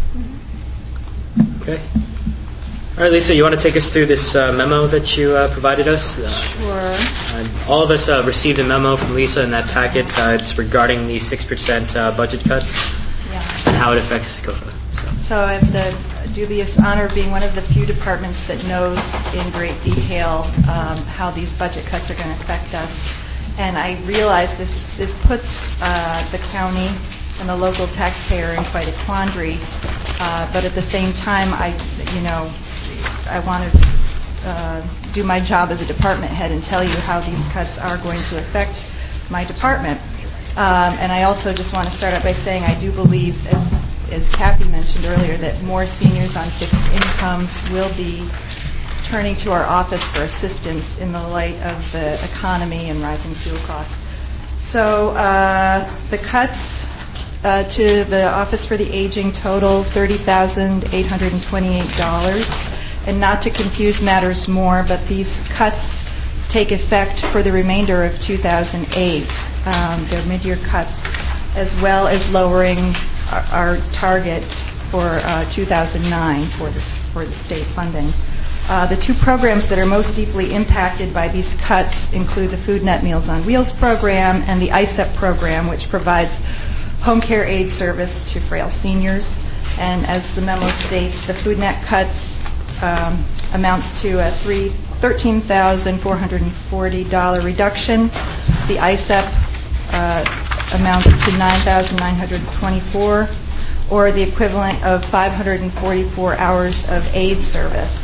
Okay. All right, Lisa, you want to take us through this memo that you provided us? Sure. All of us received a memo from Lisa in that packet. It's regarding the 6% budget cuts and how it affects COFA. So I have the dubious honor of being one of the few departments that knows in great detail how these budget cuts are going to affect us. And I realize this puts the county and the local taxpayer in quite a quandary. But at the same time, I want to do my job as a department head and tell you how these cuts are going to affect my department. And I also just want to start out by saying I do believe, as Kathy mentioned earlier, that more seniors on fixed incomes will be turning to our office for assistance in the light of the economy and rising fuel costs. So the cuts to the Office for the Aging total $30,828. And not to confuse matters more, but these cuts take effect for the remainder of 2008. They're mid-year cuts, as well as lowering our target for 2009 for the state funding. The two programs that are most deeply impacted by these cuts include the FoodNet Meals on Wheels program and the ISEP program, which provides home care aid service to frail seniors. And as the memo states, the FoodNet cuts amounts to a $13,440 reduction. The ISEP amounts to $9,924, or the equivalent of 544 hours of aid service.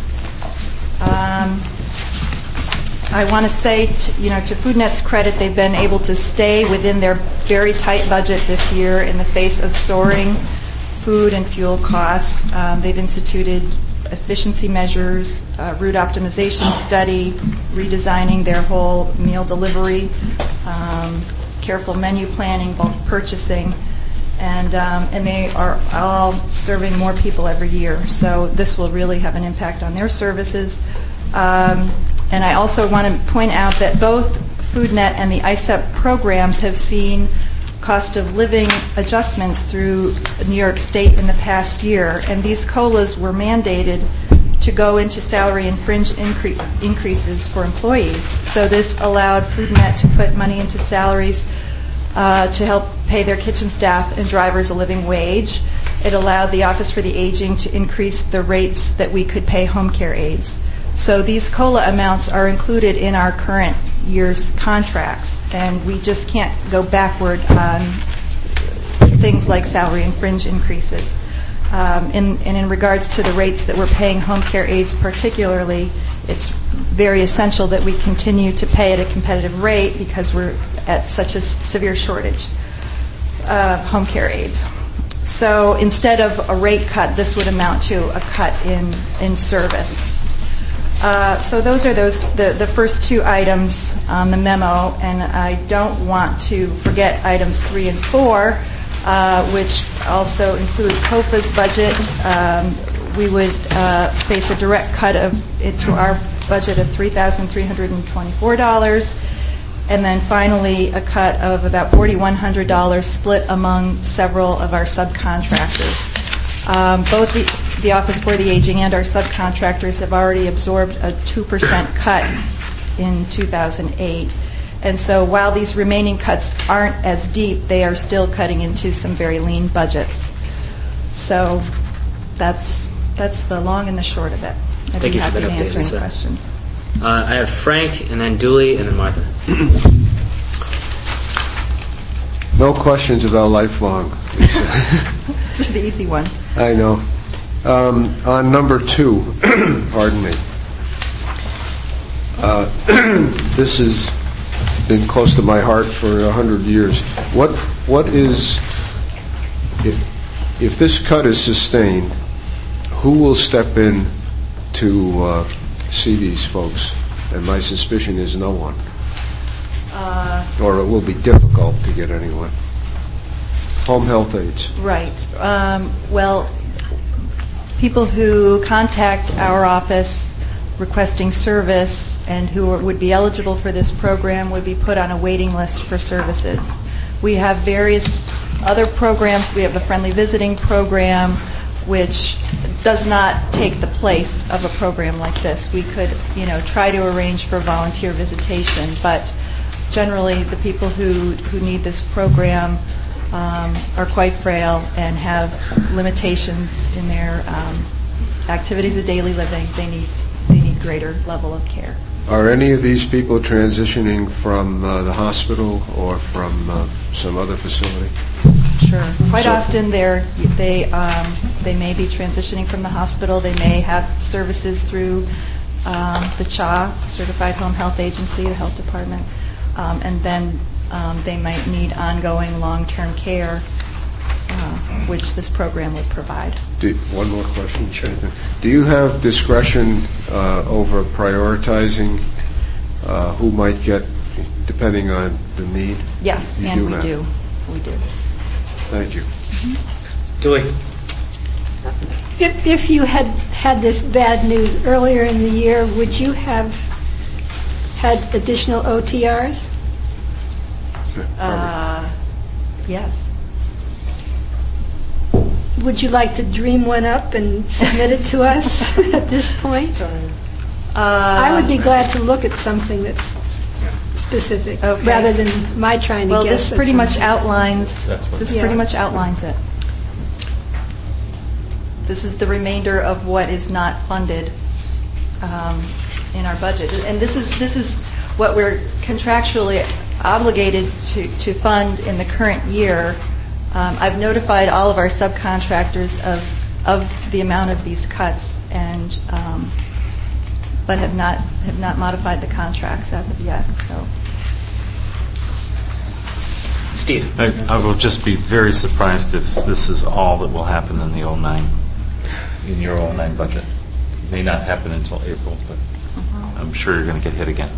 I want to say, to FoodNet's credit, they've been able to stay within their very tight budget this year in the face of soaring food and fuel costs. They've instituted efficiency measures, route optimization study, redesigning their whole meal delivery, careful menu planning, bulk purchasing, and they are all serving more people every year. So this will really have an impact on their services. And I also want to point out that both FoodNet and the ISEP programs have seen cost of living adjustments through New York State in the past year, and these COLAs were mandated to go into salary and fringe increases for employees. So this allowed FoodNet to put money into salaries to help pay their kitchen staff and drivers a living wage. It allowed the Office for the Aging to increase the rates that we could pay home care aides. So these COLA amounts are included in our current year's contracts, and we just can't go backward on things like salary and fringe increases. And in regards to the rates that we're paying home care aides particularly, it's very essential that we continue to pay at a competitive rate because we're at such a severe shortage of home care aides. So instead of a rate cut, this would amount to a cut in service. So those are the first two items on the memo, and I don't want to forget items 3 and 4, which also include COFA's budget. We would face a direct cut to our budget of $3,324, and then finally a cut of about $4,100 split among several of our subcontractors. Both the Office for the Aging and our subcontractors have already absorbed a 2% cut in 2008. And so while these remaining cuts aren't as deep, they are still cutting into some very lean budgets. So that's the long and the short of it. I'd Thank be you for happy that to update, answer any Lisa. questions. I have Frank, and then Dooley, and then Martha. No questions about lifelong, Lisa. Those are the easy ones. I know. On number 2, pardon me, this has been close to my heart for 100 years. What is, if this cut is sustained, who will step in to see these folks? And my suspicion is no one. Or it will be difficult to get anyone. Home health aides. Right. Well, people who contact our office requesting service and who would be eligible for this program would be put on a waiting list for services. We have various other programs. We have the Friendly Visiting Program, which does not take the place of a program like this. We could, try to arrange for volunteer visitation, but generally the people who need this program are quite frail and have limitations in their activities of daily living. They need greater level of care. Are any of these people transitioning from the hospital or from some other facility? Sure. Quite often they may be transitioning from the hospital. They may have services through the CHA, Certified Home Health Agency, the health department, and then they might need ongoing long-term care, which this program would provide. One more question. Sure. Do you have discretion over prioritizing who might get, depending on the need? Yes, We do. Thank you. Mm-hmm. Dooley. If you had this bad news earlier in the year, would you have had additional OTRs? Yes. Would you like to dream one up and submit it to us at this point? I would be glad to look at something that's specific, rather than my trying to guess. Well, this pretty much outlines. Pretty much outlines it. This is the remainder of what is not funded in our budget, and this is what we're contractually obligated to fund in the current year. I've notified all of our subcontractors of the amount of these cuts, and but have not modified the contracts as of yet. So, Steve. I will just be very surprised if this is all that will happen in the in your 09 budget. It may not happen until April, but I'm sure you're going to get hit again.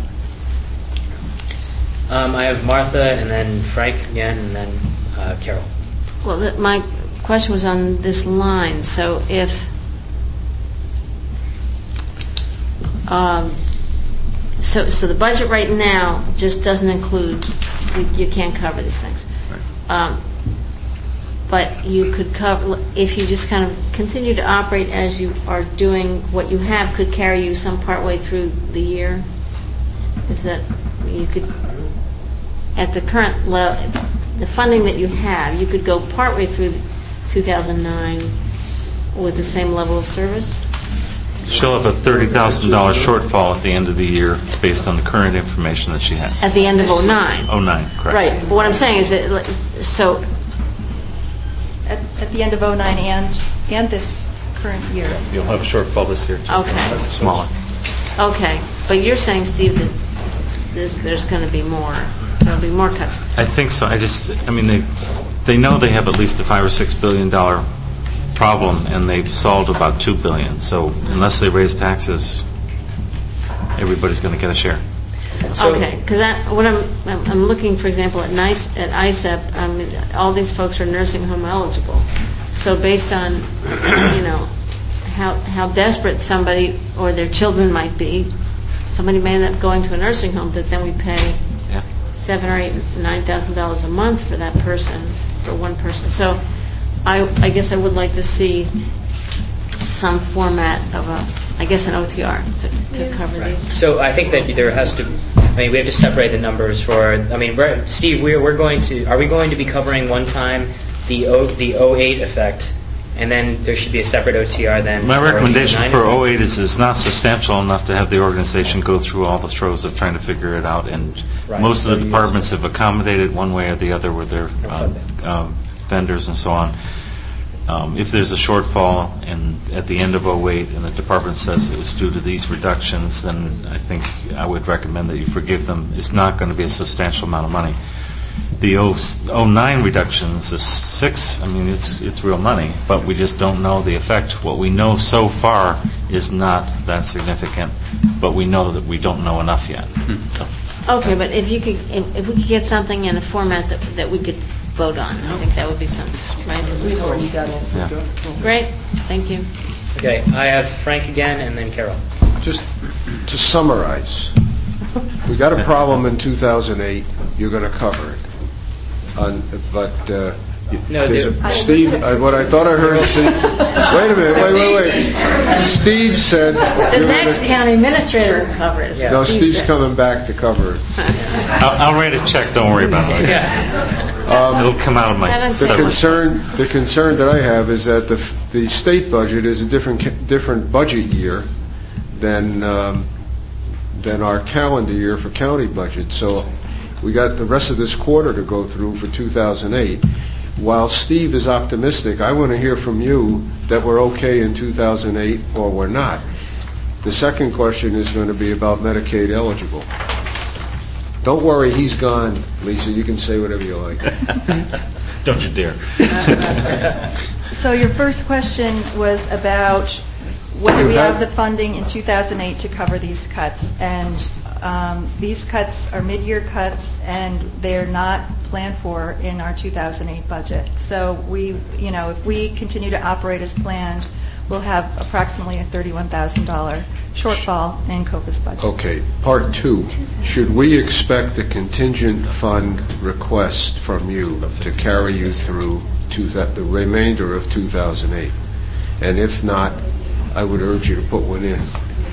I have Martha, and then Frank again, and then Carol. Well, my question was on this line. So if so the budget right now just doesn't include, you can't cover these things. Right. but you could cover, if you just kind of continue to operate as you are doing, what you have could carry you some part way through the year? Is that you could, at the current level, the funding that you have, you could go part way through 2009 with the same level of service? She'll have a $30,000 shortfall at the end of the year based on the current information that she has. At the end of 09? 09, correct. Right. But what I'm saying is that, so... At the end of 09 and this current year. You'll have a shortfall this year, too. Okay. Smaller. Okay. But you're saying, Steve, that there's going to be more. There'll be more cuts. I think so. They know they have at least a $5 or $6 billion problem, and they've solved about $2 billion. So unless they raise taxes, everybody's going to get a share. Okay, because what I'm looking, for example, at ISEP, all these folks are nursing home eligible. So based on, how desperate somebody or their children might be, somebody may end up going to a nursing home that then we pay $7,000 or $9,000 a month for that person, for one person. So I guess I would like to see some format of an OTR to cover these. So I think that there has to, we have to separate the numbers for, Steve, are we going to be covering one time the 08 effect, and then there should be a separate OTR then? My recommendation for effect? 08 is it's not substantial enough to have the organization go through all the throes of trying to figure it out, and most of the departments have accommodated one way or the other with their vendors and so on. If there's a shortfall at the end of 08 and the department says it was due to these reductions, then I think I would recommend that you forgive them. It's not going to be a substantial amount of money. The 09 reductions is 6. It's real money, but we just don't know the effect. What we know so far is not that significant, but we know that we don't know enough yet. So. Okay, but if we could get something in a format that we could vote on, I think that would be something, right? We've already done it. Yeah. Great, thank you. Okay, I have Frank again, and then Carol. Just to summarize, we got a problem in 2008. You're going to cover it. Steve, what I thought I heard Steve... Wait a minute, wait. Steve said... The next county administrator will cover it. No, Steve's coming back to cover it. I'll write a check, don't worry about it. It'll come out of my... The concern that I have is that the state budget is a different budget year than our calendar year for county budget. So we got the rest of this quarter to go through for 2008. While Steve is optimistic, I want to hear from you that we're okay in 2008 or we're not. The second question is going to be about Medicaid eligible. Don't worry, he's gone, Lisa. You can say whatever you like. Don't you dare. So your first question was about whether we have the funding in 2008 to cover these cuts. And these cuts are mid-year cuts, and they're not planned for in our 2008 budget. So if we continue to operate as planned, we'll have approximately a $31,000 shortfall in COFA's budget. Okay, part 2. Should we expect a contingent fund request from you to carry you through the remainder of 2008? And if not, I would urge you to put one in.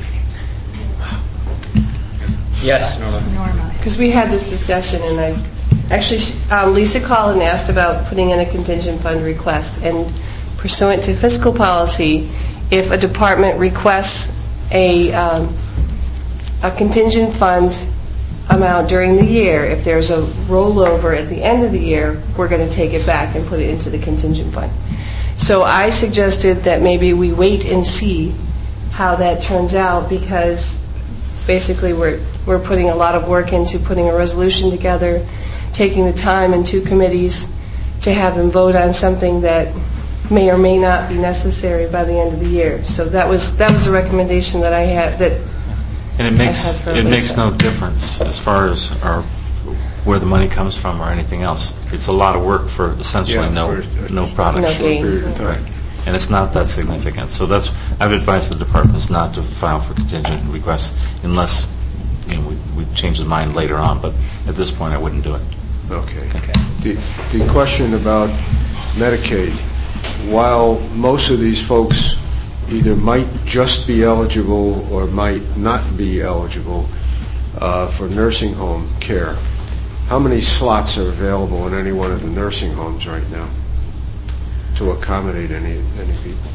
Yes, Norma. Because we had this discussion, and Lisa called and asked about putting in a contingent fund request. And pursuant to fiscal policy, if a department requests a contingent fund amount during the year, if there's a rollover at the end of the year, we're going to take it back and put it into the contingent fund. So I suggested that maybe we wait and see how that turns out, because basically we're putting a lot of work into putting a resolution together, taking the time in 2 committees to have them vote on something that may or may not be necessary by the end of the year. So that was the recommendation that I had. And it makes no difference as far as where the money comes from or anything else. It's a lot of work for essentially no product. No gain. Right. And it's not that significant. So I've advised the departments not to file for contingent requests unless we change the mind later on. But at this point, I wouldn't do it. Okay. The question about Medicaid, while most of these folks either might just be eligible or might not be eligible for nursing home care, how many slots are available in any one of the nursing homes right now to accommodate any people?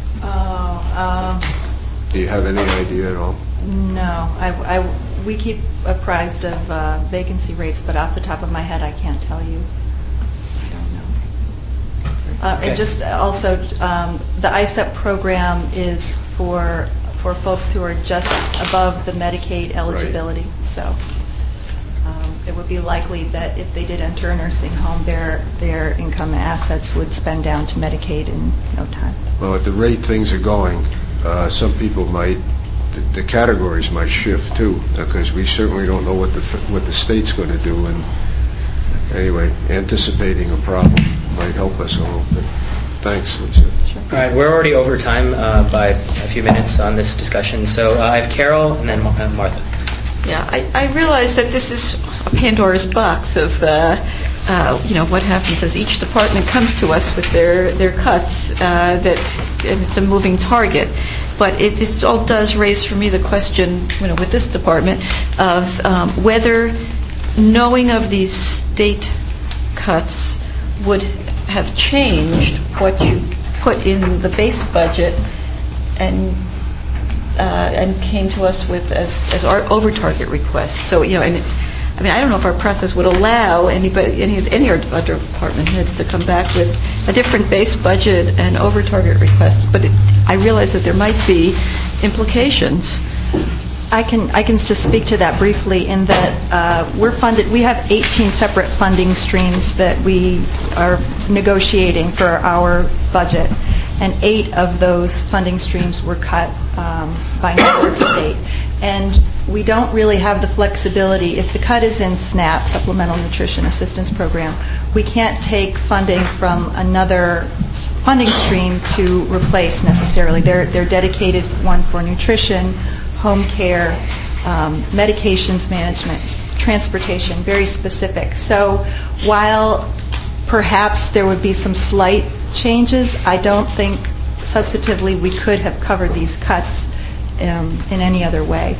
Do you have any idea at all? No. We keep apprised of vacancy rates, but off the top of my head, I can't tell you. I don't know. Okay. And just also, the ISEP program is for folks who are just above the Medicaid eligibility. Right. So it would be likely that if they did enter a nursing home, their income and assets would spend down to Medicaid in no time. Well, at the rate things are going, some people might, the categories might shift too, because we certainly don't know what the state's going to do. And anyway, anticipating a problem might help us a little bit. Thanks, Lisa. Sure. All right, we're already over time by a few minutes on this discussion. So I have Carol and then Martha. Yeah, I realize that this is a Pandora's box of what happens as each department comes to us with their cuts. And it's a moving target. But this all does raise for me the question, with this department, of whether knowing of these state cuts would have changed what you put in the base budget and came to us with as our over target requests. So I don't know if our process would allow any of our department heads to come back with a different base budget and over target requests. But I realize that there might be implications. I can just speak to that briefly in that we're funded. We have 18 separate funding streams that we are negotiating for our budget, and 8 of those funding streams were cut by New York State. And we don't really have the flexibility. If the cut is in SNAP, Supplemental Nutrition Assistance Program, we can't take funding from another funding stream to replace necessarily. They're dedicated one for nutrition, home care, medications management, transportation, very specific. So while perhaps there would be some slight changes, I don't think substantively we could have covered these cuts in any other way.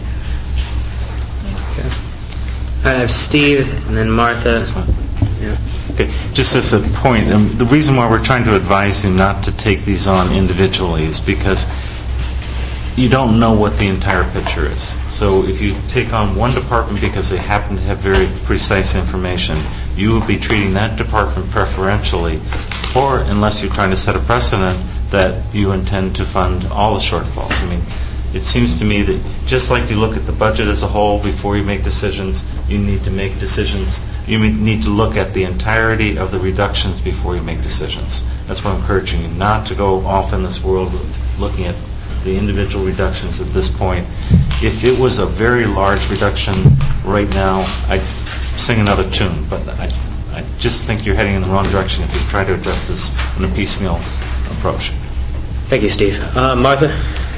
Okay. I have Steve and then Martha. Yeah. Okay. Just as a point, the reason why we're trying to advise you not to take these on individually is because you don't know what the entire picture is. So if you take on one department because they happen to have very precise information, you will be treating that department preferentially, or unless you're trying to set a precedent that you intend to fund all the shortfalls. I mean, it seems to me that just like you look at the budget as a whole before you make decisions, you need to make decisions. You need to look at the entirety of the reductions before you make decisions. That's why I'm encouraging you not to go off in this world looking at the individual reductions at this point. If it was a very large reduction right now, I'd sing another tune, but I just think you're heading in the wrong direction if you try to address this in a piecemeal approach. Thank you, Steve. Martha?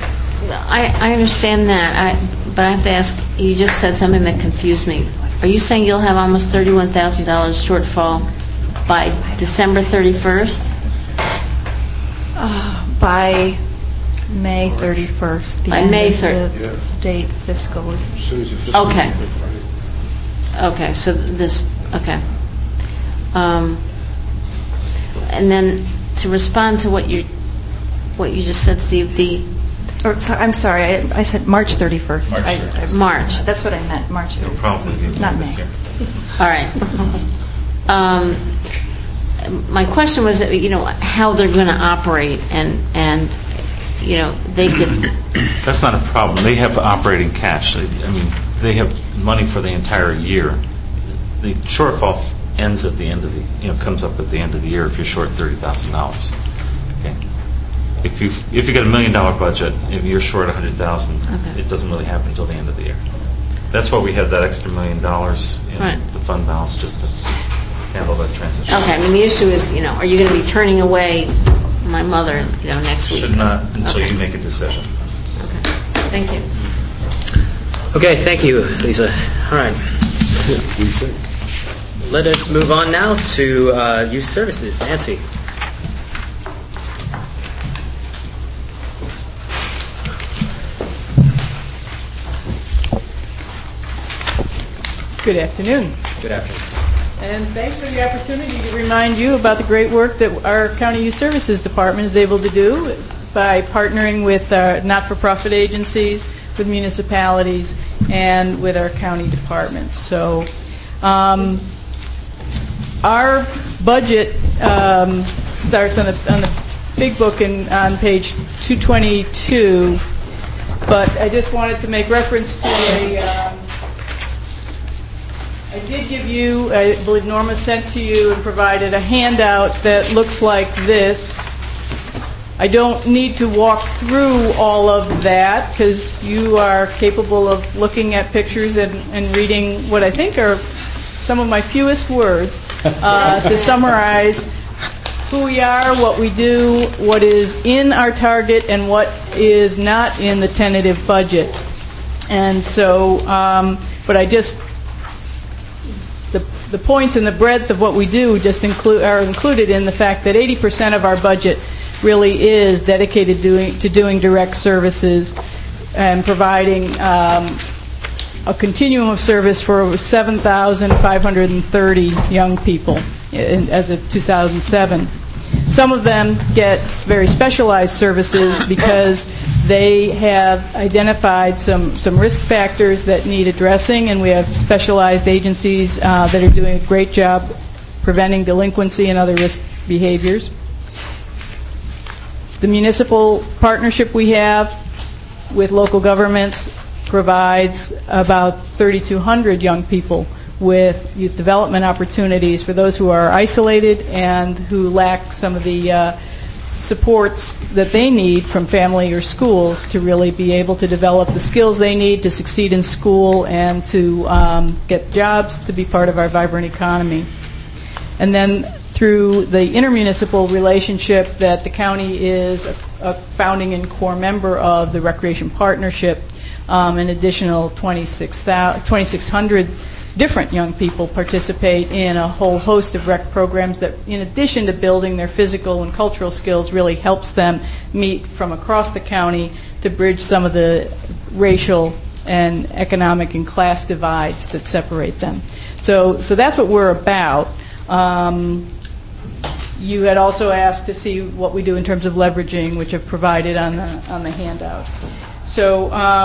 I understand that, but I have to ask, you just said something that confused me. Are you saying you'll have almost $31,000 shortfall by December 31st? By May 31st. By May 30th. The state fiscal. Okay. Okay, so this, okay. And then to respond to what you just said, Steve, I'm sorry, I said March 31st. March. That's what I meant, March 31st. No problem. Not May. All right. My question was, how they're going to operate, and they could. That's not a problem. They have operating cash. They have money for the entire year. The shortfall ends at the end of comes up at the end of the year if you're short $30,000. Okay. If you get $1 million budget, if you're short $100,000, it doesn't really happen until the end of the year. That's why we have that extra $1 million in the fund balance, just to handle that transition. Okay. The issue is, are you going to be turning away my mother, next week? Should not until you make a decision. Okay. Thank you. Okay. Thank you, Lisa. All right. let us move on now to youth services. Nancy. Good afternoon. Good afternoon. And thanks for the opportunity to remind you about the great work that our County Youth Services Department is able to do by partnering with not-for-profit agencies, with municipalities, and with our county departments. So our budget starts on the big book on page 222, but I just wanted to make reference to I did give you, I believe Norma sent to you and provided a handout that looks like this. I don't need to walk through all of that because you are capable of looking at pictures and reading what I think are some of my fewest words to summarize who we are, what we do, what is in our target, and what is not in the tentative budget. And so, but I just, the points and the breadth of what we do just are included in the fact that 80% of our budget really is dedicated to doing direct services and providing a continuum of service for over 7,530 young people as of 2007. Some of them get very specialized services because they have identified some risk factors that need addressing, and we have specialized agencies that are doing a great job preventing delinquency and other risk behaviors. The municipal partnership we have with local governments provides about 3,200 young people with youth development opportunities for those who are isolated and who lack some of the supports that they need from family or schools to really be able to develop the skills they need to succeed in school and to get jobs, to be part of our vibrant economy. And then through the intermunicipal relationship that the county is a founding and core member of the Recreation Partnership, an additional 2,600 different young people participate in a whole host of rec programs that, in addition to building their physical and cultural skills, really helps them meet from across the county to bridge some of the racial and economic and class divides that separate them. So that's what we're about. You had also asked to see what we do in terms of leveraging, which I've provided on the handout. So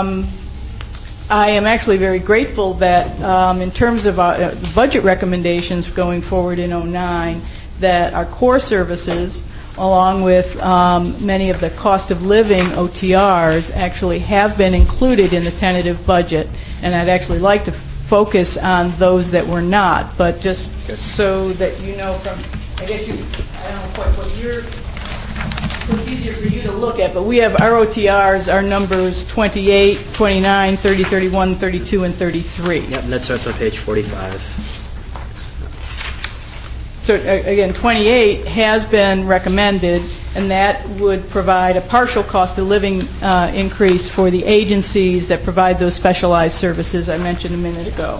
I am actually very grateful that in terms of budget recommendations going forward in 2009, that our core services, along with many of the cost of living OTRs, actually have been included in the tentative budget. And I'd actually like to focus on those that were not, but just so that you know from, I guess I don't know quite what it's easier for you to look at, but we have our OTRs, our numbers 28, 29, 30, 31, 32, and 33. Yep, and that starts on page 45. So again, 28 has been recommended, and that would provide a partial cost of living increase for the agencies that provide those specialized services I mentioned a minute ago.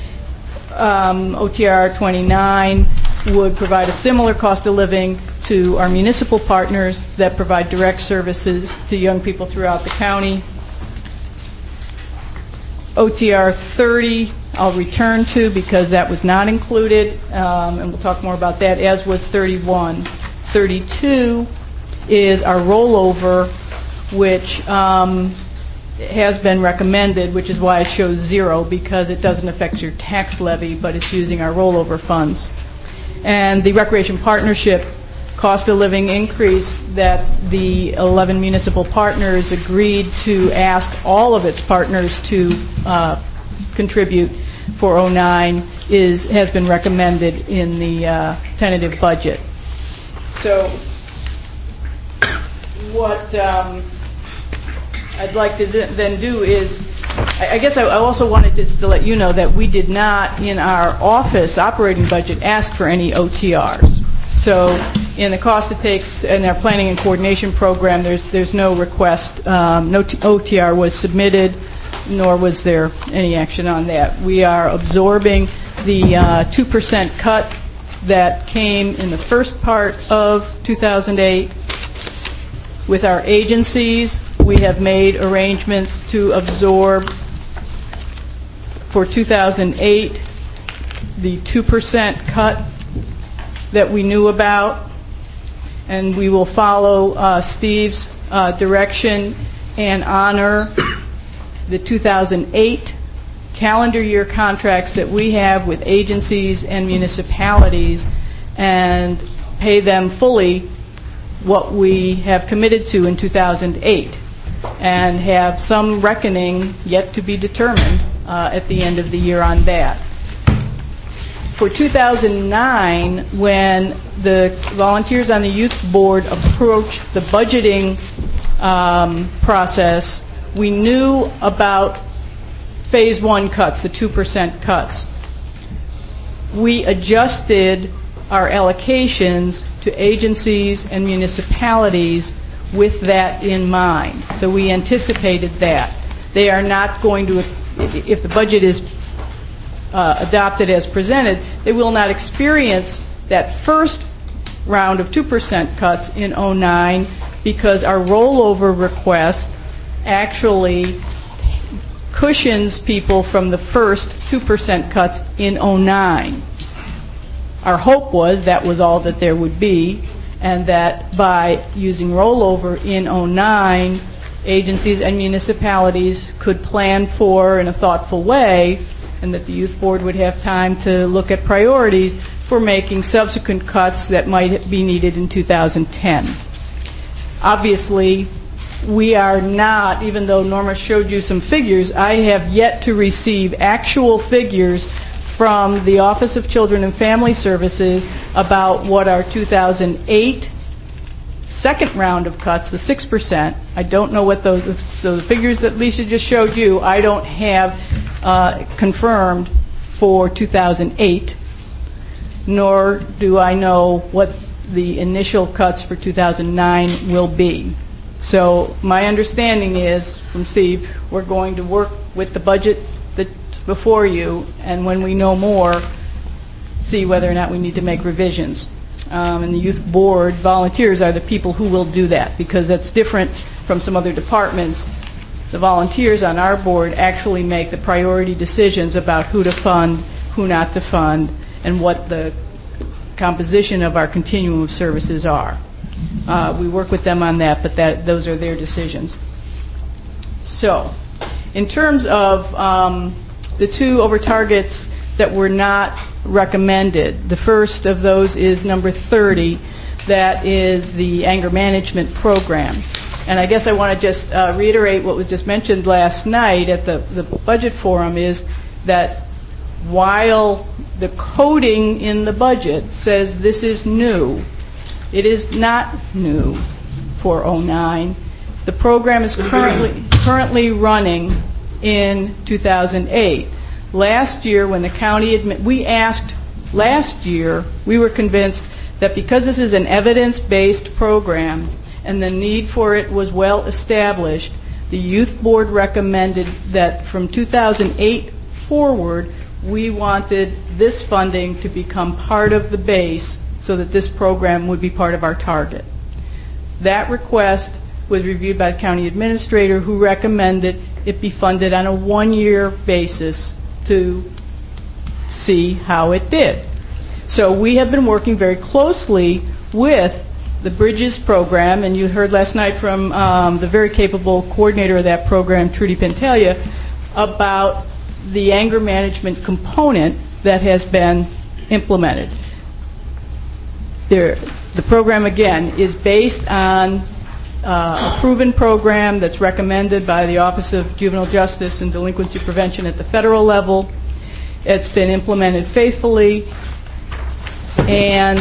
OTR 29 would provide a similar cost of living to our municipal partners that provide direct services to young people throughout the county. OTR 30 I'll return to because that was not included, and we'll talk more about that, as was 31. 32 is our rollover, which has been recommended, which is why it shows 0, because it doesn't affect your tax levy, but it's using our rollover funds. And the Recreation Partnership cost of living increase that the 11 municipal partners agreed to ask all of its partners to contribute for 2009 has been recommended in the tentative budget. So what I'd like to then do is, I guess I also wanted just to let you know that we did not, in our office operating budget, ask for any OTRs. So in the cost it takes in our planning and coordination program, there's no request, no OTR was submitted, nor was there any action on that. We are absorbing the 2% cut that came in the first part of 2008. With our agencies, we have made arrangements to absorb for 2008 the 2% cut that we knew about, and we will follow Steve's direction and honor the 2008 calendar year contracts that we have with agencies and municipalities and pay them fully what we have committed to in 2008 and have some reckoning yet to be determined at the end of the year on that. For 2009, when the volunteers on the youth board approached the budgeting process, we knew about phase one cuts, the 2% cuts. We adjusted our allocations to agencies and municipalities with that in mind. So we anticipated that. They are not going to, if the budget is adopted as presented, they will not experience that first round of 2% cuts in 2009 because our rollover request actually cushions people from the first 2% cuts in 2009. Our hope was that was all that there would be, and that by using rollover in 2009, agencies and municipalities could plan for in a thoughtful way, and that the youth board would have time to look at priorities for making subsequent cuts that might be needed in 2010. Obviously, we are not, even though Norma showed you some figures, I have yet to receive actual figures from the Office of Children and Family Services about what our 2008 second round of cuts, the 6%, I don't know what those, so the figures that Lisa just showed you, I don't have confirmed for 2008, nor do I know what the initial cuts for 2009 will be. So my understanding is, from Steve, we're going to work with the budget that's before you, and when we know more, see whether or not we need to make revisions. And the youth board volunteers are the people who will do that, because that's different from some other departments. The volunteers on our board actually make the priority decisions about who to fund, who not to fund, and what the composition of our continuum of services are. We work with them on that, but those are their decisions. So, in terms of the two over targets that were not recommended, the first of those is number 30. That is the anger management program. And I guess I want to just reiterate what was just mentioned last night at the budget forum, is that while the coding in the budget says this is new, it is not new for 2009. The program is currently running in 2008. Last year, when the county we asked last year, we were convinced that because this is an evidence-based program and the need for it was well established, the youth board recommended that from 2008 forward, we wanted this funding to become part of the base so that this program would be part of our target. That request was reviewed by the county administrator, who recommended it be funded on a one-year basis to see how it did. So we have been working very closely with the Bridges program, and you heard last night from the very capable coordinator of that program, Trudy Pentaglia, about the anger management component that has been implemented. The program, again, is based on a proven program that's recommended by the Office of Juvenile Justice and Delinquency Prevention at the federal level. It's been implemented faithfully, and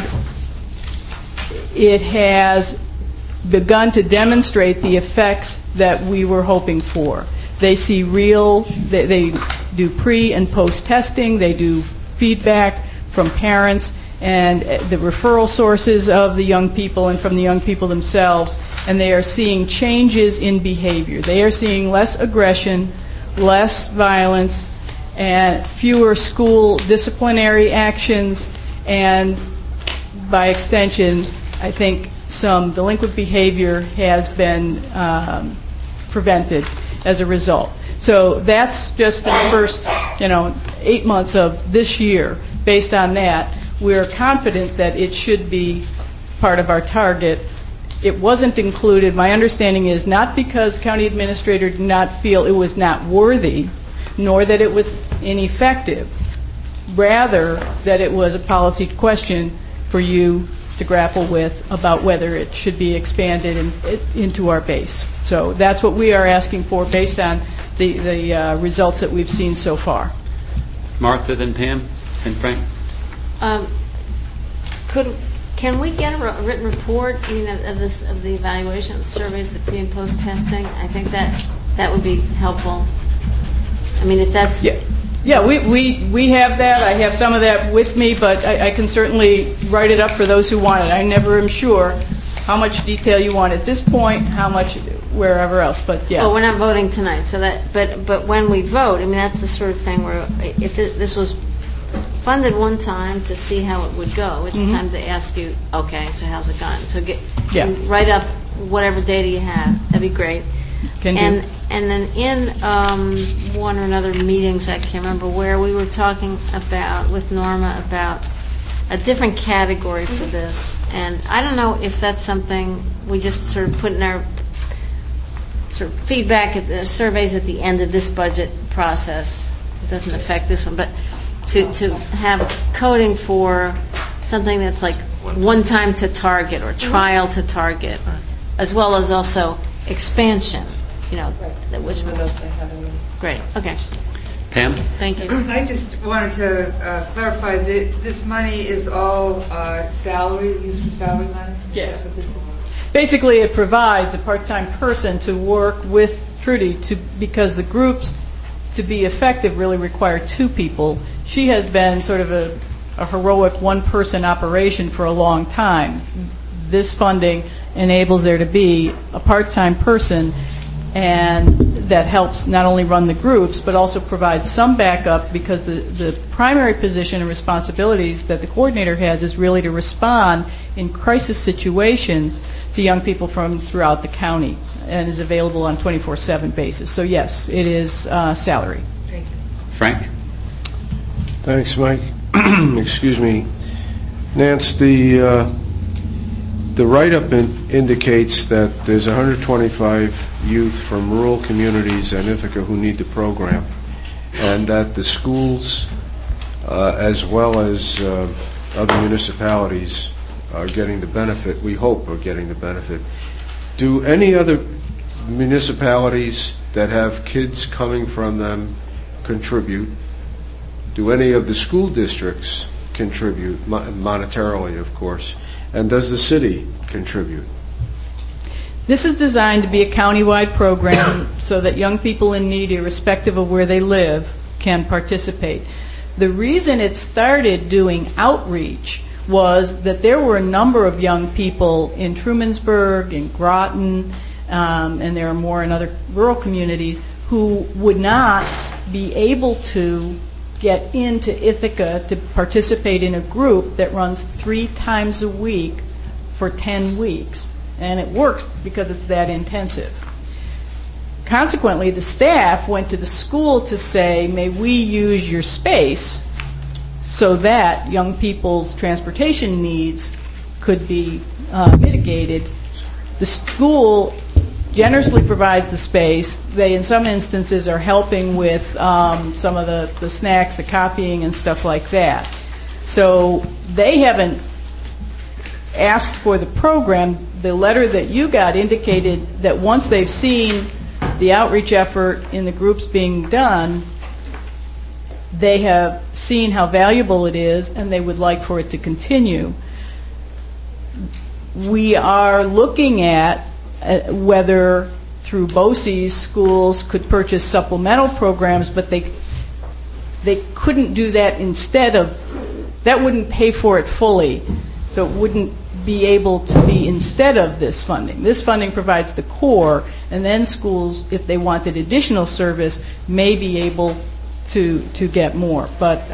it has begun to demonstrate the effects that we were hoping for. They see they do pre and post testing, they do feedback from parents and the referral sources of the young people and from the young people themselves, and they are seeing changes in behavior. They are seeing less aggression, less violence, and fewer school disciplinary actions, and by extension, I think some delinquent behavior has been prevented as a result. So that's just the first, 8 months of this year. Based on that, we're confident that it should be part of our target. It wasn't included, my understanding is, not because county administrator did not feel it was not worthy, nor that it was ineffective, rather that it was a policy question for you to grapple with about whether it should be expanded into our base. So that's what we are asking for based on the results that we've seen so far. Martha, then Pam, and Frank. Can we get a written report of the evaluation of the surveys, the pre and post testing? I think that would be helpful. I mean, if that's yeah, we have that. I have some of that with me, but I can certainly write it up for those who want it. I never am sure how much detail you want at this point, how much wherever else. But yeah. Well, we're not voting tonight, so that. But when we vote, I mean, that's the sort of thing where if this was funded one time to see how it would go, it's time to ask you, okay, so how's it gone? So write up whatever data you have. That'd be great. Can do. And then in one or another meetings, I can't remember where, we were talking about, with Norma, about a different category for this. And I don't know if that's something we just sort of put in our sort of feedback at the surveys at the end of this budget process. It doesn't affect this one, but to have coding for something that's like one time to target or trial to target, as well as also expansion. Which great. Okay. Pam? Thank you. I just wanted to clarify that this money is all salary, used for salary money? Yes. Basically, it provides a part-time person to work with Trudy because the groups, to be effective, really require two people. She has been sort of a heroic one-person operation for a long time. This funding enables there to be a part-time person, and that helps not only run the groups, but also provides some backup, because the primary position and responsibilities that the coordinator has is really to respond in crisis situations to young people from throughout the county, and is available on 24/7 basis. So yes, it is salary. Thank you. Frank? Thanks, Mike. Excuse me. Nance, the write-up indicates that there's 125 youth from rural communities in Ithaca who need the program, and that the schools, as well as other municipalities, are getting the benefit. We hope are getting the benefit. Do any other municipalities that have kids coming from them contribute? Do any of the school districts contribute, monetarily, of course? And does the city contribute? This is designed to be a countywide program so that young people in need, irrespective of where they live, can participate. The reason it started doing outreach was that there were a number of young people in Trumansburg, in Groton, and there are more in other rural communities, who would not be able to get into Ithaca to participate in a group that runs 3 times a week for 10 weeks. And it works because it's that intensive. Consequently, the staff went to the school to say, may we use your space so that young people's transportation needs could be mitigated. The school generously provides the space. They, in some instances, are helping with some of the snacks, the copying, and stuff like that. So they haven't asked for the program. The letter that you got indicated that once they've seen the outreach effort in the groups being done, they have seen how valuable it is, and they would like for it to continue. We are looking at whether through BOCES schools could purchase supplemental programs, but they couldn't do that instead of, that wouldn't pay for it fully, so it wouldn't be able to be instead of this funding. This funding provides the core, and then schools, if they wanted additional service, may be able to get more. But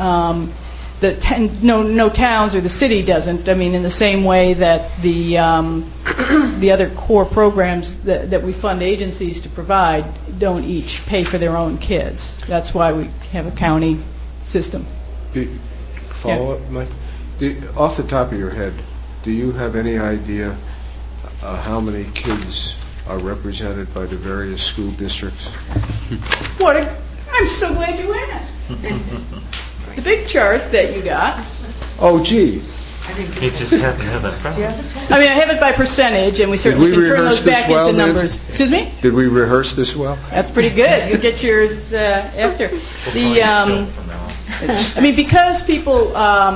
no towns or the city doesn't. I mean, in the same way that the other core programs that we fund agencies to provide don't each pay for their own kids. That's why we have a county system. Follow-up, Mike? Off the top of your head, do you have any idea how many kids are represented by the various school districts? I'm so glad you asked. The big chart that you got. Oh, gee. You just have to have that problem. I mean, I have it by percentage, and we certainly can turn those back into numbers. Nancy? Excuse me? Did we rehearse this well? That's pretty good. You get yours after. I mean, because people,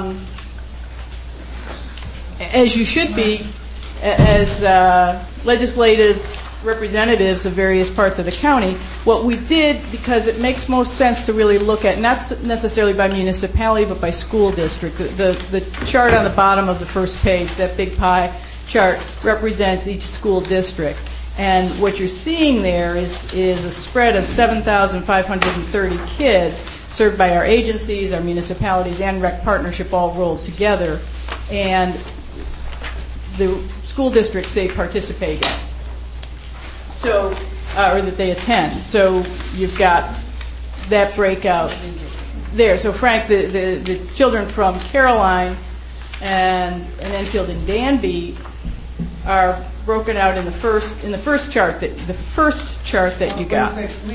as you should be, as legislative representatives of various parts of the county, what we did, because it makes most sense to really look at, not necessarily by municipality, but by school district. The chart on the bottom of the first page, that big pie chart, represents each school district. And what you're seeing there is a spread of 7,530 kids served by our agencies, our municipalities, and rec partnership all rolled together. And the school districts they participate in. So, or that they attend. So you've got that breakout there. So Frank, the children from Caroline and Enfield and Danby are broken out in the first chart that you got.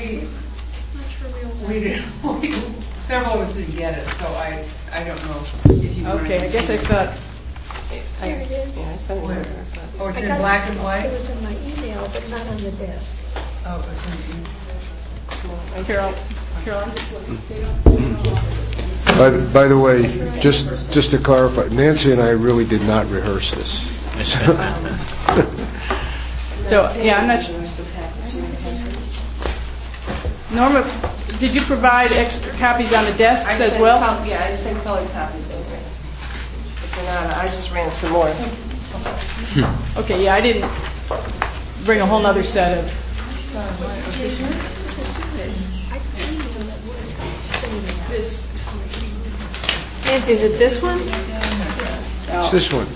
Several of us didn't get it, so I don't know if you. Okay, I guess I thought. There it is. Yeah, I sent it. Oh, it's in black and white? It was in my email, but not on the desk. Oh, it was in Carol. By the way, just to clarify, Nancy and I really did not rehearse this. So, yeah, I'm not sure. Norma, did you provide extra copies on the desks as well? Yeah, I sent colored copies over. If you're not, I just ran some more. Okay, yeah, I didn't bring a whole other set of. Nancy, is it this one? It's this one.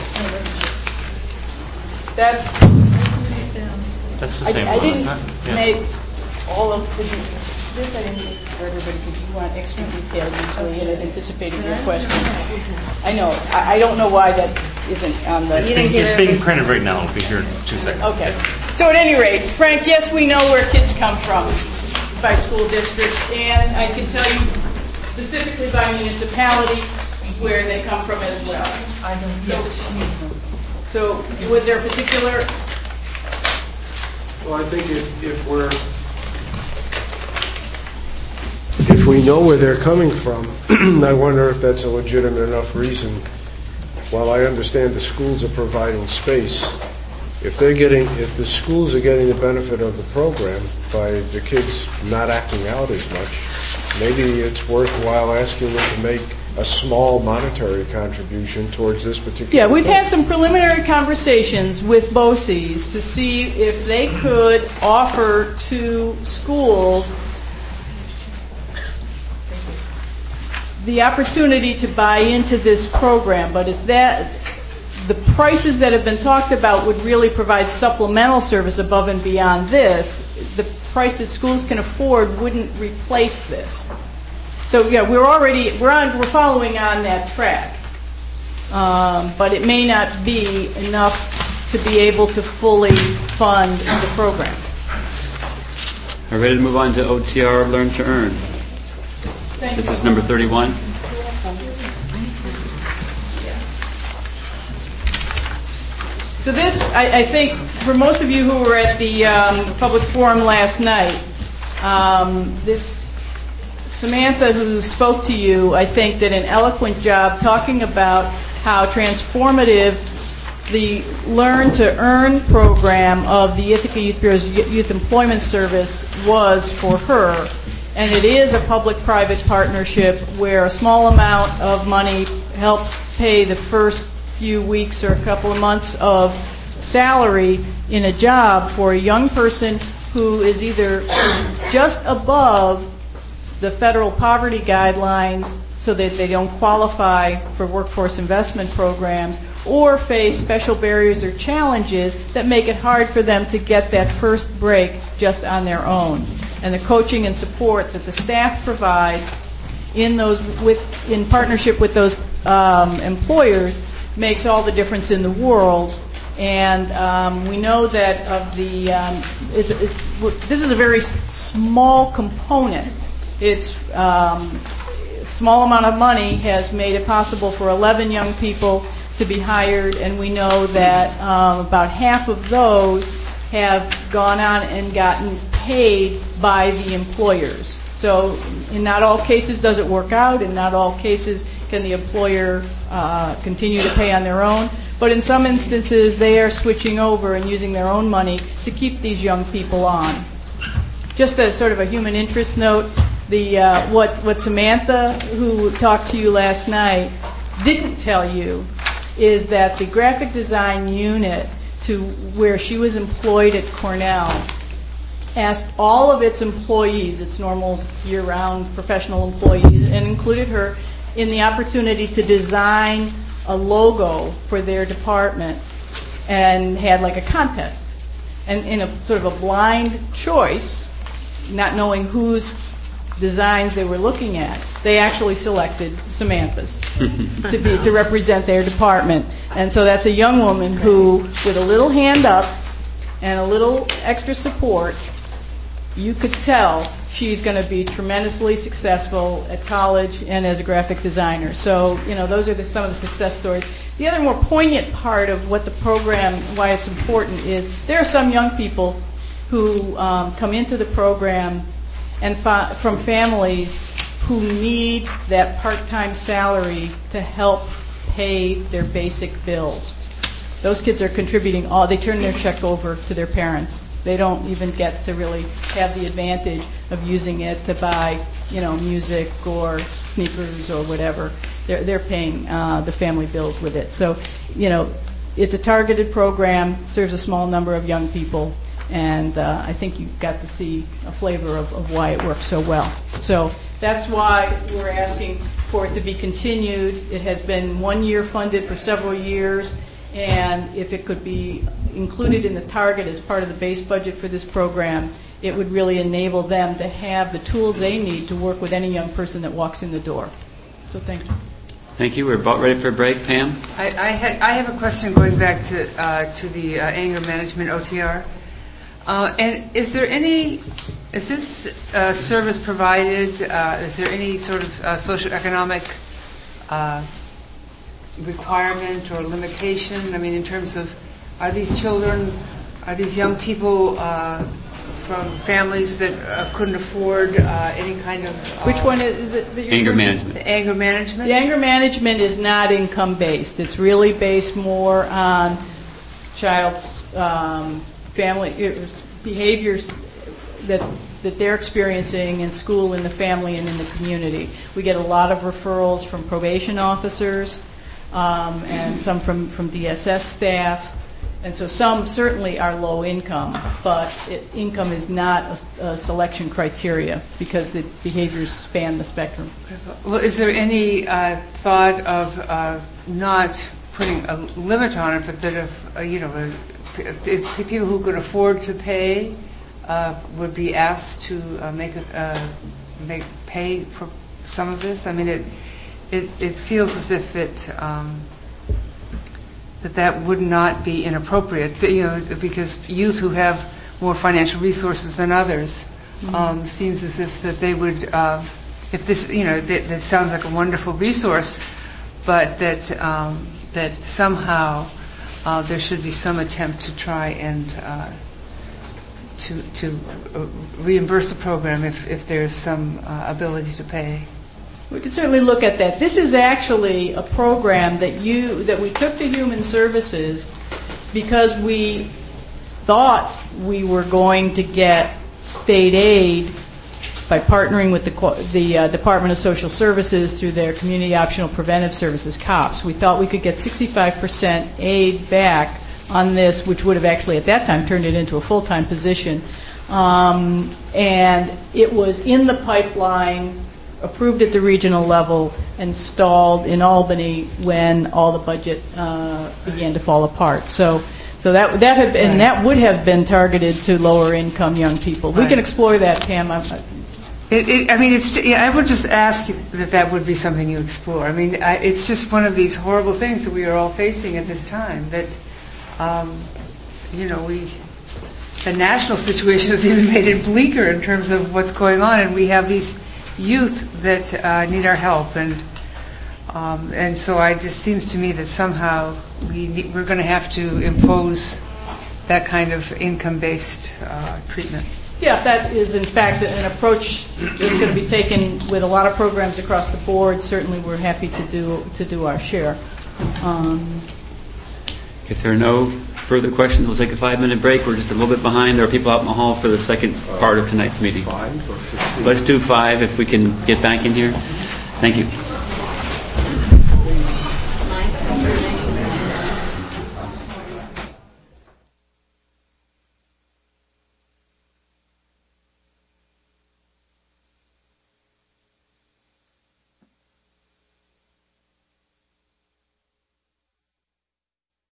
That's the same I one, didn't isn't it? Yeah. make all of this. I didn't make for everybody because you want extra detail usually, and it anticipated your question. I know. I don't know why that isn't on the. It's being printed right now. It'll be here in 2 seconds. Okay. So at any rate, Frank, yes, we know where kids come from by school district, and I can tell you specifically by municipality where they come from as well. I don't know. So was there a particular? Well, I think if we know where they're coming from, I wonder if that's a legitimate enough reason. While I understand the schools are providing space, if the schools are getting the benefit of the program by the kids not acting out as much, maybe it's worthwhile asking them to make a small monetary contribution towards this particular. Yeah, we've had some preliminary conversations with BOCES to see if they could offer to schools the opportunity to buy into this program, but if the prices that have been talked about would really provide supplemental service above and beyond this, the prices schools can afford wouldn't replace this. So yeah, we're following on that track, but it may not be enough to be able to fully fund the program. Are we ready to move on to OTR Learn to Earn? This is number 31. So this, I think, for most of you who were at the public forum last night, this Samantha, who spoke to you, I think did an eloquent job talking about how transformative the Learn to Earn program of the Ithaca Youth Bureau's Youth Employment Service was for her. And it is a public-private partnership where a small amount of money helps pay the first few weeks or a couple of months of salary in a job for a young person who is either just above the federal poverty guidelines so that they don't qualify for workforce investment programs or face special barriers or challenges that make it hard for them to get that first break just on their own. And the coaching and support that the staff provides in partnership with those employers makes all the difference in the world. And we know that this is a very small component. It's small amount of money has made it possible for 11 young people to be hired, and we know that about half of those have gone on and gotten paid by the employers. So in not all cases does it work out. In not all cases can the employer continue to pay on their own. But in some instances, they are switching over and using their own money to keep these young people on. Just as sort of a human interest note, what Samantha, who talked to you last night, didn't tell you is that the graphic design unit to where she was employed at Cornell asked all of its employees, its normal year-round professional employees, and included her in the opportunity to design a logo for their department, and had like a contest. And in a sort of a blind choice, not knowing whose designs they were looking at, they actually selected Samantha's to represent their department. And so that's a young woman who, with a little hand up and a little extra support, you could tell she's going to be tremendously successful at college and as a graphic designer. So, those are some of the success stories. The other more poignant part of what the program, why it's important, is there are some young people who come into the program and from families who need that part-time salary to help pay their basic bills. Those kids are contributing they turn their check over to their parents. They don't even get to really have the advantage of using it to buy, music or sneakers or whatever. They're paying the family bills with it. So, it's a targeted program, serves a small number of young people, and I think you got to see a flavor of why it works so well. So that's why we're asking for it to be continued. It has been 1 year funded for several years, and if it could be included in the target as part of the base budget for this program, it would really enable them to have the tools they need to work with any young person that walks in the door. So thank you. Thank you. We're about ready for a break. Pam? I have a question going back to the anger management OTR. And is this service provided, is there any sort of socioeconomic requirement or limitation? I mean, in terms of, are these young people from families that couldn't afford any kind of... Which one is it? Anger management. The anger management? The anger management is not income-based. It's really based more on child's family behaviors that they're experiencing in school, in the family, and in the community. We get a lot of referrals from probation officers and some from DSS staff. And so some certainly are low income, but income is not a selection criteria because the behaviors span the spectrum. Well, is there any thought of not putting a limit on it, but that if people who could afford to pay would be asked to pay for some of this? I mean, it feels as if that would not be inappropriate, because youth who have more financial resources than others seems as if that they would, if this, that sounds like a wonderful resource, but that somehow there should be some attempt to try and to reimburse the program if there's some ability to pay. We could certainly look at that. This is actually a program that we took to Human Services because we thought we were going to get state aid by partnering with the Department of Social Services through their Community Optional Preventive Services, COPS. We thought we could get 65% aid back on this, which would have actually at that time turned it into a full-time position. And it was in the pipeline, approved at the regional level, and stalled in Albany when all the budget began to fall apart. So that would have been targeted to lower income young people. We can explore that, Pam. I would just ask you that would be something you explore. I mean, it's just one of these horrible things that we are all facing at this time. That, the national situation has even made it bleaker in terms of what's going on, and we have these youth that need our help, and so it just seems to me that somehow we're going to have to impose that kind of income-based treatment. Yeah, that is in fact an approach that's going to be taken with a lot of programs across the board. Certainly, we're happy to do our share. If there are no further questions, we'll take a 5-minute break. We're just a little bit behind. There are people out in the hall for the second part of tonight's meeting. 5 or 15? Let's do 5 if we can get back in here. Thank you.